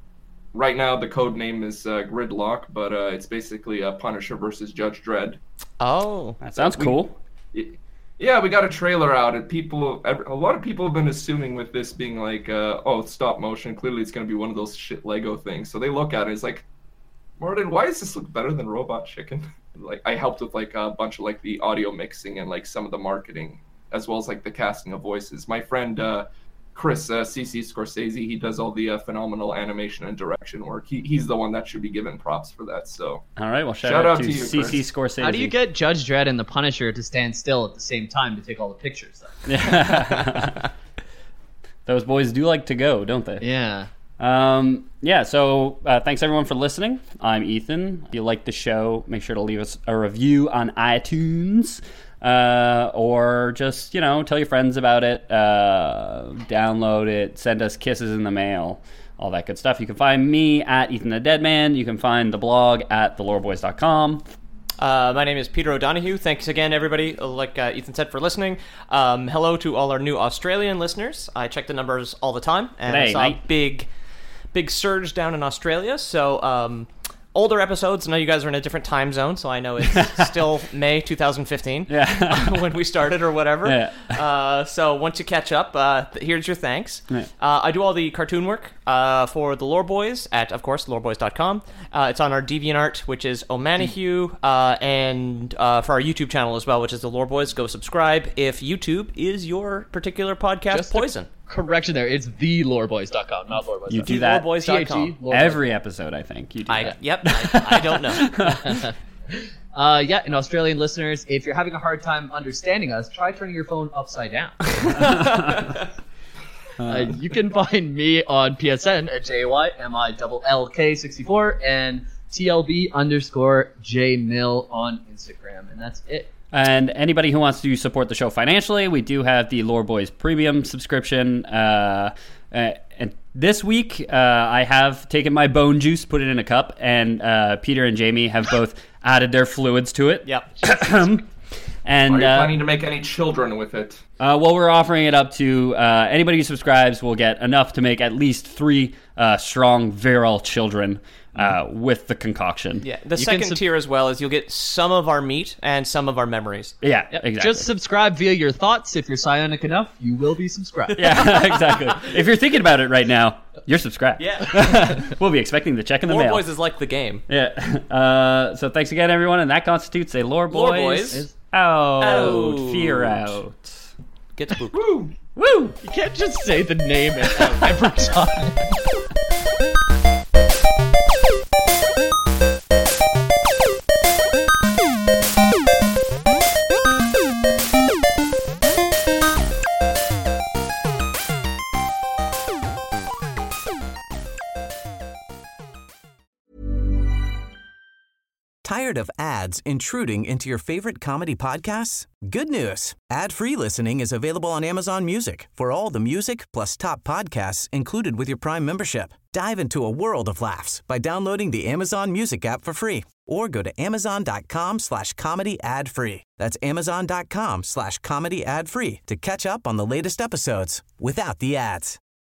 right now the code name is uh, Gridlock, but uh, it's basically a Punisher versus Judge Dredd. Oh. That sounds cool. Yeah, we got a trailer out, and people, a lot of people have been assuming with this being like, uh, oh, it's stop motion. Clearly, it's going to be one of those shit Lego things. So they look at it, it's like, Martin, why does this look better than Robot Chicken? Like, I helped with like a bunch of like the audio mixing and like some of the marketing, as well as like the casting of voices. My friend uh, Chris uh, C C Scorsese, he does all the uh, phenomenal animation and direction work. He, he's the one that should be given props for that. So All right. Well, shout, Shout out, out to, to you, C C Chris. Scorsese. How do you get Judge Dredd and the Punisher to stand still at the same time to take all the pictures, though? Yeah. Those boys do like to go, don't they? Yeah. Um, yeah, so uh, thanks everyone for listening. I'm Ethan. If you like the show, make sure to leave us a review on iTunes. Uh, or just, you know, tell your friends about it. Uh, download it. Send us kisses in the mail. All that good stuff. You can find me at Ethan the Deadman. You can find the blog at the lore boys dot com. Uh, my name is Peter O'Donohue. Thanks again, everybody, like uh, Ethan said, for listening. Um, hello to all our new Australian listeners. I check the numbers all the time, and I Hey, saw a mate. big, big surge down in Australia. So, um, older episodes, I know you guys are in a different time zone, so I know it's still May twenty fifteen Yeah. when we started or whatever. Yeah. Uh, so once you catch up, uh, th- here's your thanks. Yeah. Uh, I do all the cartoon work uh, for the Lore Boys at, of course, lore boys dot com. Uh, it's on our DeviantArt, which is Omanihue, uh, and uh, for our YouTube channel as well, which is the Lore Boys. Go subscribe if YouTube is your particular podcast Just a- poison. correction there. It's the loreboys dot com, not loreboys. You do that loreboys dot com. every episode, I think. You do I, that. yep, I, I don't know. Uh, yeah, and Australian listeners, if you're having a hard time understanding us, try turning your phone upside down. uh, you can find me on P S N at J Y M I L L K sixty-four and T L B underscore J Mill on Instagram, and that's it. And anybody who wants to support the show financially, we do have the Lore Boys Premium subscription. Uh, uh, and this week, uh, I have taken my bone juice, put it in a cup, and uh, Peter and Jamie have both added their fluids to it. Yep. And Are you uh, planning to make any children with it? Uh, well, we're offering it up to uh, anybody who subscribes will get enough to make at least three uh, strong, virile children uh, with the concoction. Yeah, the You second can sub- tier as well is you'll get some of our meat and some of our memories. Yeah, Yep. exactly. Just subscribe via your thoughts. If you're psionic enough, you will be subscribed. Yeah, exactly. If you're thinking about it right now, you're subscribed. Yeah. We'll be expecting the check in the Lore mail. Boys is like the game. Yeah. Uh, so thanks again, everyone, and that constitutes a Lore Boys. Lore Boys. Is out. Out. Fear out. Get spooked. Woo! Woo! You can't just say the name every time. Tired of ads intruding into your favorite comedy podcasts? Good news. Ad-free listening is available on Amazon Music for all the music plus top podcasts included with your Prime membership. Dive into a world of laughs by downloading the Amazon Music app for free or go to amazon.com slash comedy ad free. That's amazon.com slash comedy ad free to catch up on the latest episodes without the ads.